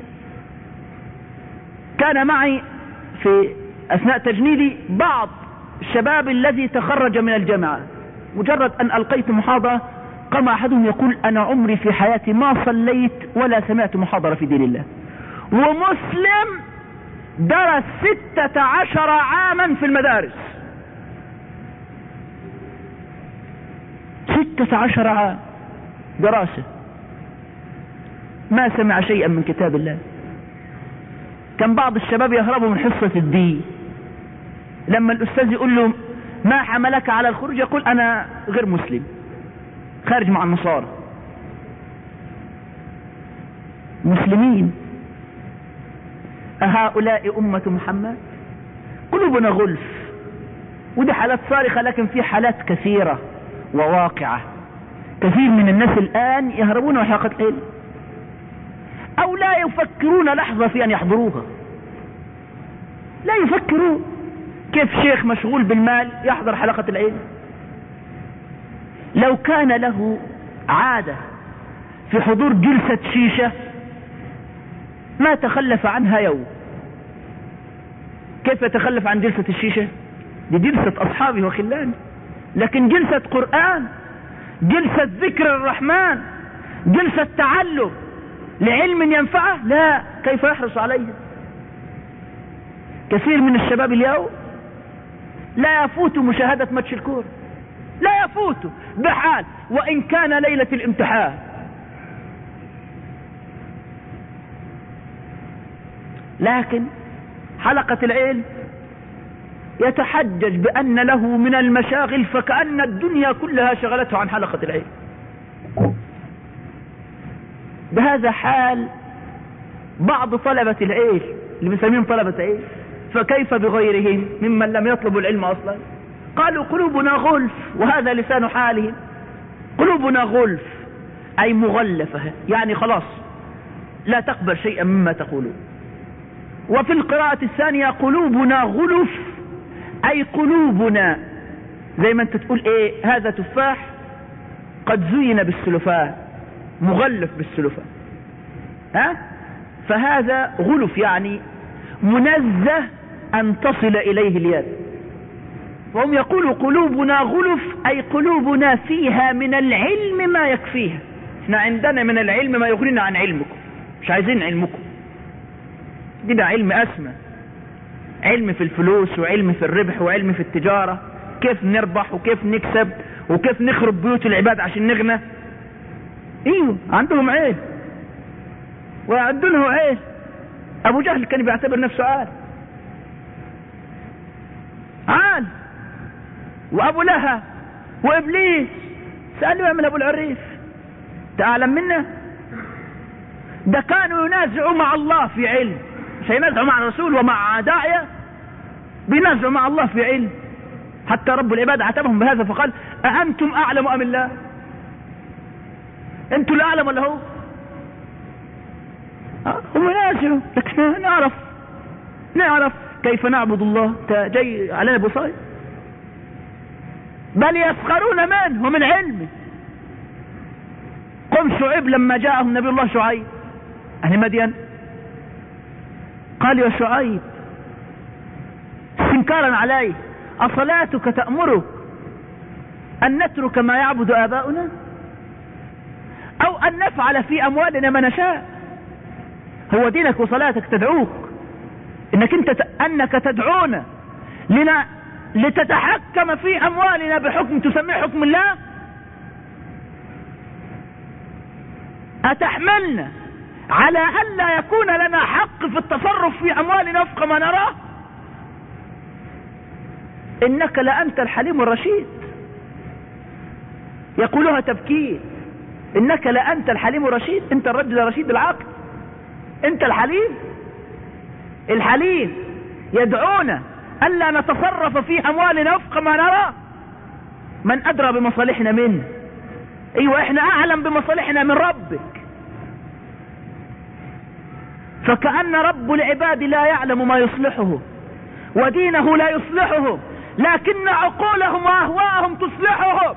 كان معي في أثناء تجنيدي بعض الشباب الذي تخرج من الجامعة، مجرد أن ألقيت محاضرة قام أحدهم يقول أنا عمري في حياتي ما صليت ولا سمعت محاضرة في دين الله، ومسلم درس 16 عاما في المدارس. 16 عام دراسة، ما سمع شيئا من كتاب الله. كان بعض الشباب يهربوا من حصة الدين، لما الأستاذ يقول له ما حملك على الخروج يقول أنا غير مسلم، خارج مع النصارى. مسلمين أهؤلاء أمة محمد؟ قلوبنا غلف. ودي حالات صارخة، لكن في حالات كثيرة وواقعة. كثير من الناس الآن يهربون من حلقة العلم أو لا يفكرون لحظة في أن يحضروها. لا يفكرون. كيف شيخ مشغول بالمال يحضر حلقة العلم؟ لو كان له عادة في حضور جلسة شيشة ما تخلف عنها يوم. كيف يتخلف عن جلسة الشيشة؟ دي جلسة أصحابه وخلانه. لكن جلسة قرآن، جلسة ذكر الرحمن، جلسة تعلم لعلم ينفعه، لا. كيف يحرص عليه؟ كثير من الشباب اليوم لا يفوت مشاهدة ماتش الكورة، لا يفوت بحال وإن كان ليلة الامتحان. لكن حلقة العلم يتحجج بأن له من المشاغل فكأن الدنيا كلها شغلته عن حلقة العلم. بهذا حال بعض طلبة العلم اللي بنسميهم طلبة علم، فكيف بغيرهم ممن لم يطلبوا العلم أصلا؟ قالوا قلوبنا غلف، وهذا لسان حالهم. قلوبنا غلف أي مغلفة، يعني خلاص لا تقبل شيئا مما تقولون. وفي القراءة الثانية قلوبنا غلف أي قلوبنا، زي ما انت تقول ايه، هذا تفاح قد زين بالسلفان، مغلف بالسلفان، فهذا غلف، يعني منزه أن تصل إليه اليد. وهم يقولوا قلوبنا غلف، أي قلوبنا فيها من العلم ما يكفيها. احنا عندنا من العلم ما يغنينا عن علمكم، مش عايزين علمكم، دي علم أسمى، علم في الفلوس وعلم في الربح وعلم في التجارة، كيف نربح وكيف نكسب وكيف نخرب بيوت العباد عشان نغنى. ايوه عندهم علم وعندونه علم. ابو جهل كان بيعتبر نفسه عال، وابو لهب وابليس سألوا من ابو العريف تعلم منا؟ ده كانوا ينازعوا مع الله في علم، مش ينازعوا مع الرسول ومع داعية، بينازعوا مع الله في علم. حتى رب العباد عاتبهم بهذا فقال أأنتم أعلم أم الله؟ أنتم الأعلم ولا هو؟ هم ينازعوا، لكن نعرف كيف نعبد الله. جاي علينا بصائر، بل يسخرون منه من علمه. قم شعيب لما جاءهم نبي الله شعيب أهل مدين قال يا شعيب استنكارا عليه أصلاتك تأمرك أن نترك ما يعبد آباؤنا أو أن نفعل في أموالنا ما نشاء؟ هو دينك وصلاتك تدعوك أنك تدعونا لتتحكم في أموالنا بحكم تسميه حكم الله؟ أتحملنا على أن لا يكون لنا حق في التصرف في أموالنا وفق ما نراه؟ إنك لأنت الحليم الرشيد، يقولها تبكير، إنك لأنت الحليم الرشيد، أنت الرجل الرشيد العقل، أنت الحليم يدعونا ألا نتصرف في أموالنا وفق ما نرى. من أدرى بمصالحنا منه؟ أيوة إحنا أعلم بمصالحنا من ربك. فكأن رب العباد لا يعلم ما يصلحه ودينه لا يصلحه، لكن عقولهم وأهواءهم تصلحهم،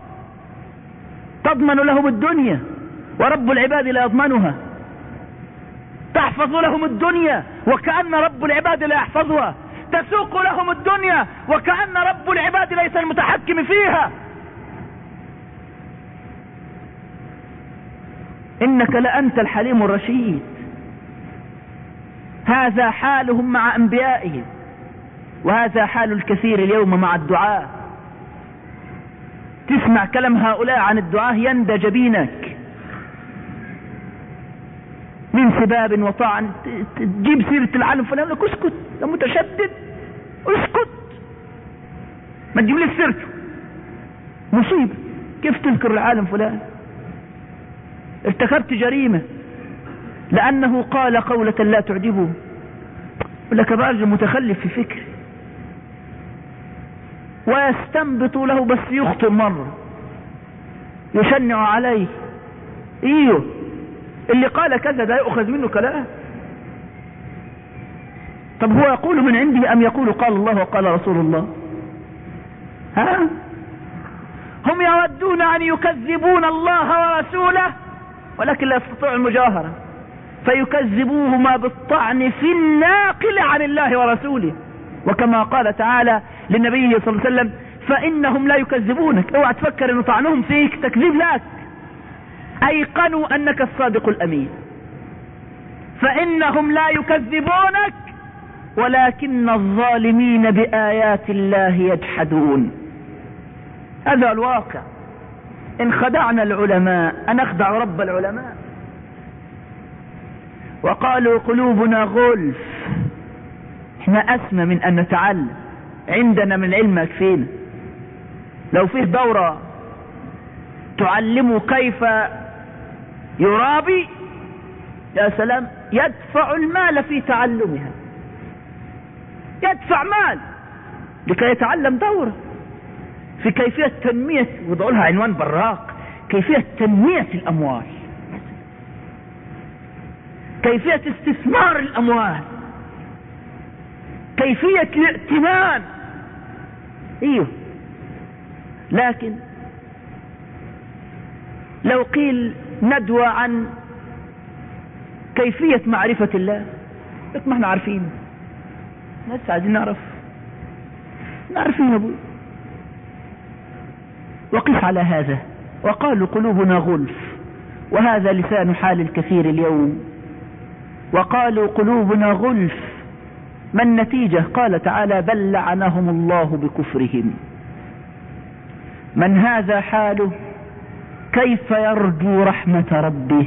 تضمن لهم الدنيا ورب العباد لا يضمنها، تحفظ لهم الدنيا وكأن رب العباد لا يحفظها، تسوق لهم الدنيا وكأن رب العباد ليس المتحكم فيها. إنك لأنت الحليم الرشيد. هذا حالهم مع أنبيائهم، وهذا حال الكثير اليوم مع الدعاء. تسمع كلام هؤلاء عن الدعاء يندى جبينك من سباب وطعن، تجيب سيرة العالم فلان لك اسكت، ده متشدد، اسكت، ما تجيب لي سيرته، مصيبة. كيف تذكر العالم فلان؟ ارتكبت جريمة لأنه قال قولة لا تعجبه، ولك راجل متخلف في فكر، ويستنبط له بس يخطئ مرة يشنع عليه. ايوه اللي قال كذا ده يؤخذ منه كلام. طب هو يقول من عنده أم يقول قال الله وقال رسول الله؟ هم يودون أن يكذبون الله ورسوله ولكن لا يستطيعوا المجاهرة، فيكذبوهما بالطعن في الناقل عن الله ورسوله. وكما قال تعالى للنبي صلى الله عليه وسلم فإنهم لا يكذبونك، اوعى تفكر ان طعنهم فيك تكذيب لك، ايقنوا انك الصادق الامين. فإنهم لا يكذبونك ولكن الظالمين بآيات الله يجحدون. هذا الواقع. إن خدعنا العلماء أنخدع رب العلماء. وقالوا قلوبنا غلف، احنا أسمى من أن نتعلم، عندنا من العلم يكفينا. لو فيه دورة تعلمه كيف يرابي، يا سلام، يدفع المال في تعلمها، يدفع مال لكي يتعلم دورة في كيفية تنمية، وضعوا لها عنوان براق، كيفية تنمية الأموال، كيفية استثمار الأموال، كيفية الائتمان ايوه، لكن لو قيل ندوة عن كيفية معرفة الله، ما احنا عارفين، بس عايزين نعرف، نعرفين ابوي. وقف على هذا وقالوا قلوبنا غلف، وهذا لسان حال الكثير اليوم. وقالوا قلوبنا غلف، ما النتيجة؟ قال تعالى بل لعنهم الله بكفرهم. من هذا حاله كيف يرجو رحمة ربه؟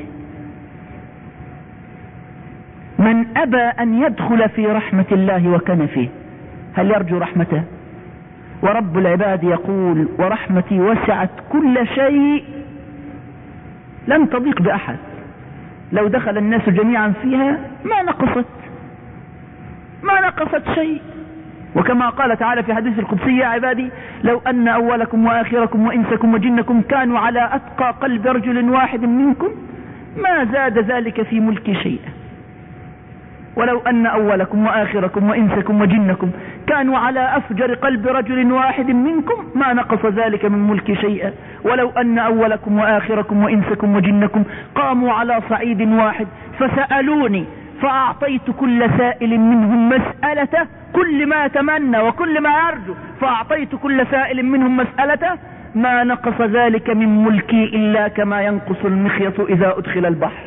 من أبى أن يدخل في رحمة الله وكنفه هل يرجو رحمته؟ ورب العباد يقول ورحمتي وسعت كل شيء لن تضيق بأحد، لو دخل الناس جميعا فيها ما نقصت شيء. وكما قال تعالى في حديث القدسي يا عبادي لو أن أولكم وآخركم وإنسكم وجنكم كانوا على أتقى قلب رجل واحد منكم ما زاد ذلك في ملكي شيئا. ولو أن أولكم وآخركم وإنسكم وجنكم كانوا على أفجر قلب رجل واحد منكم ما نقص ذلك من ملك شيئا. ولو أن أولكم وآخركم وإنسكم وجنكم قاموا على صعيد واحد فسألوني فأعطيت كل سائل منهم مسألته، كل ما تمنى وكل ما يرجو فأعطيت كل سائل منهم مسألته ما نقص ذلك من ملكي إلا كما ينقص المخيط إذا أدخل البحر.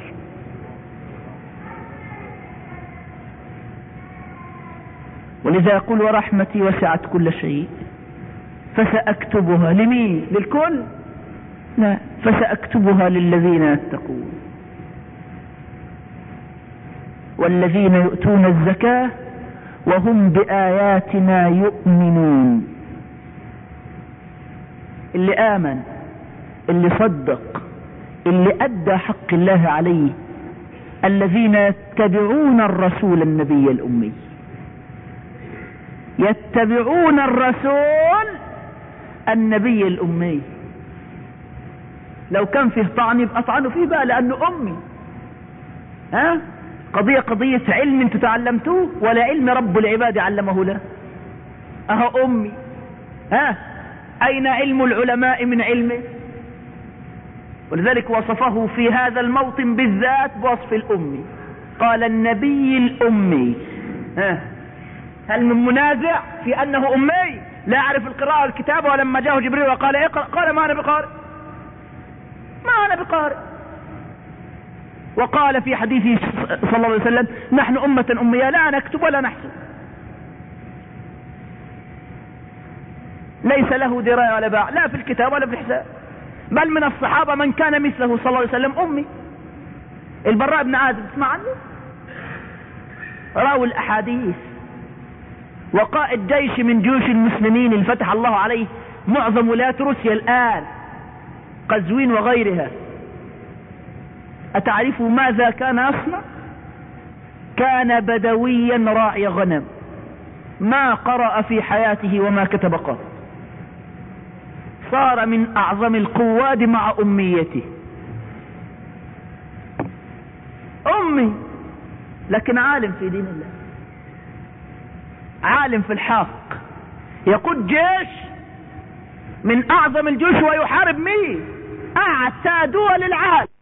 ولذا يقول ورحمتي وسعت كل شيء فسأكتبها لمين؟ للكل؟ لا، فسأكتبها للذين يتقون والذين يؤتون الزكاة وهم بآياتنا يؤمنون. اللي آمن، اللي صدق، اللي أدى حق الله عليه، الذين يتبعون الرسول النبي الأمي، يتبعون الرسول النبي الأمي. لو كان فيه طعن يبقى طعنوا فيه بقى لأنه أمي. قضية علم انتوا تعلمتوه ولا علم رب العباد علمه له؟ أهو أمي. أين علم العلماء من علمه؟ ولذلك وصفه في هذا الموطن بالذات بوصف الأمي، قال النبي الأمي. هل من منازع في أنه أمي لا يعرف القراءة والكتابة؟ ولما جاءه جبريل وقال اقرأ قال ما أنا بقارئ. وقال في حديثه صلى الله عليه وسلم نحن أمة أمية لا نكتب ولا نحسب. ليس له دراية ولا باع لا في الكتاب ولا في الحساب. بل من الصحابة من كان مثله صلى الله عليه وسلم أمي. البراء بن عازب تسمع عنه؟ راوي الأحاديث وقائد جيش من جيوش المسلمين اللي فتح الله عليه معظم ولايات روسيا الآن، قزوين وغيرها. أتعرفوا ماذا كان يصنع؟ كان بدويا راعي غنم، ما قرأ في حياته وما كتب قط. صار من أعظم القواد مع أميته. أمي لكن عالم في دين الله، عالم في الحق، يقود جيش من أعظم الجيوش ويحارب مين؟ أعتى دول العالم.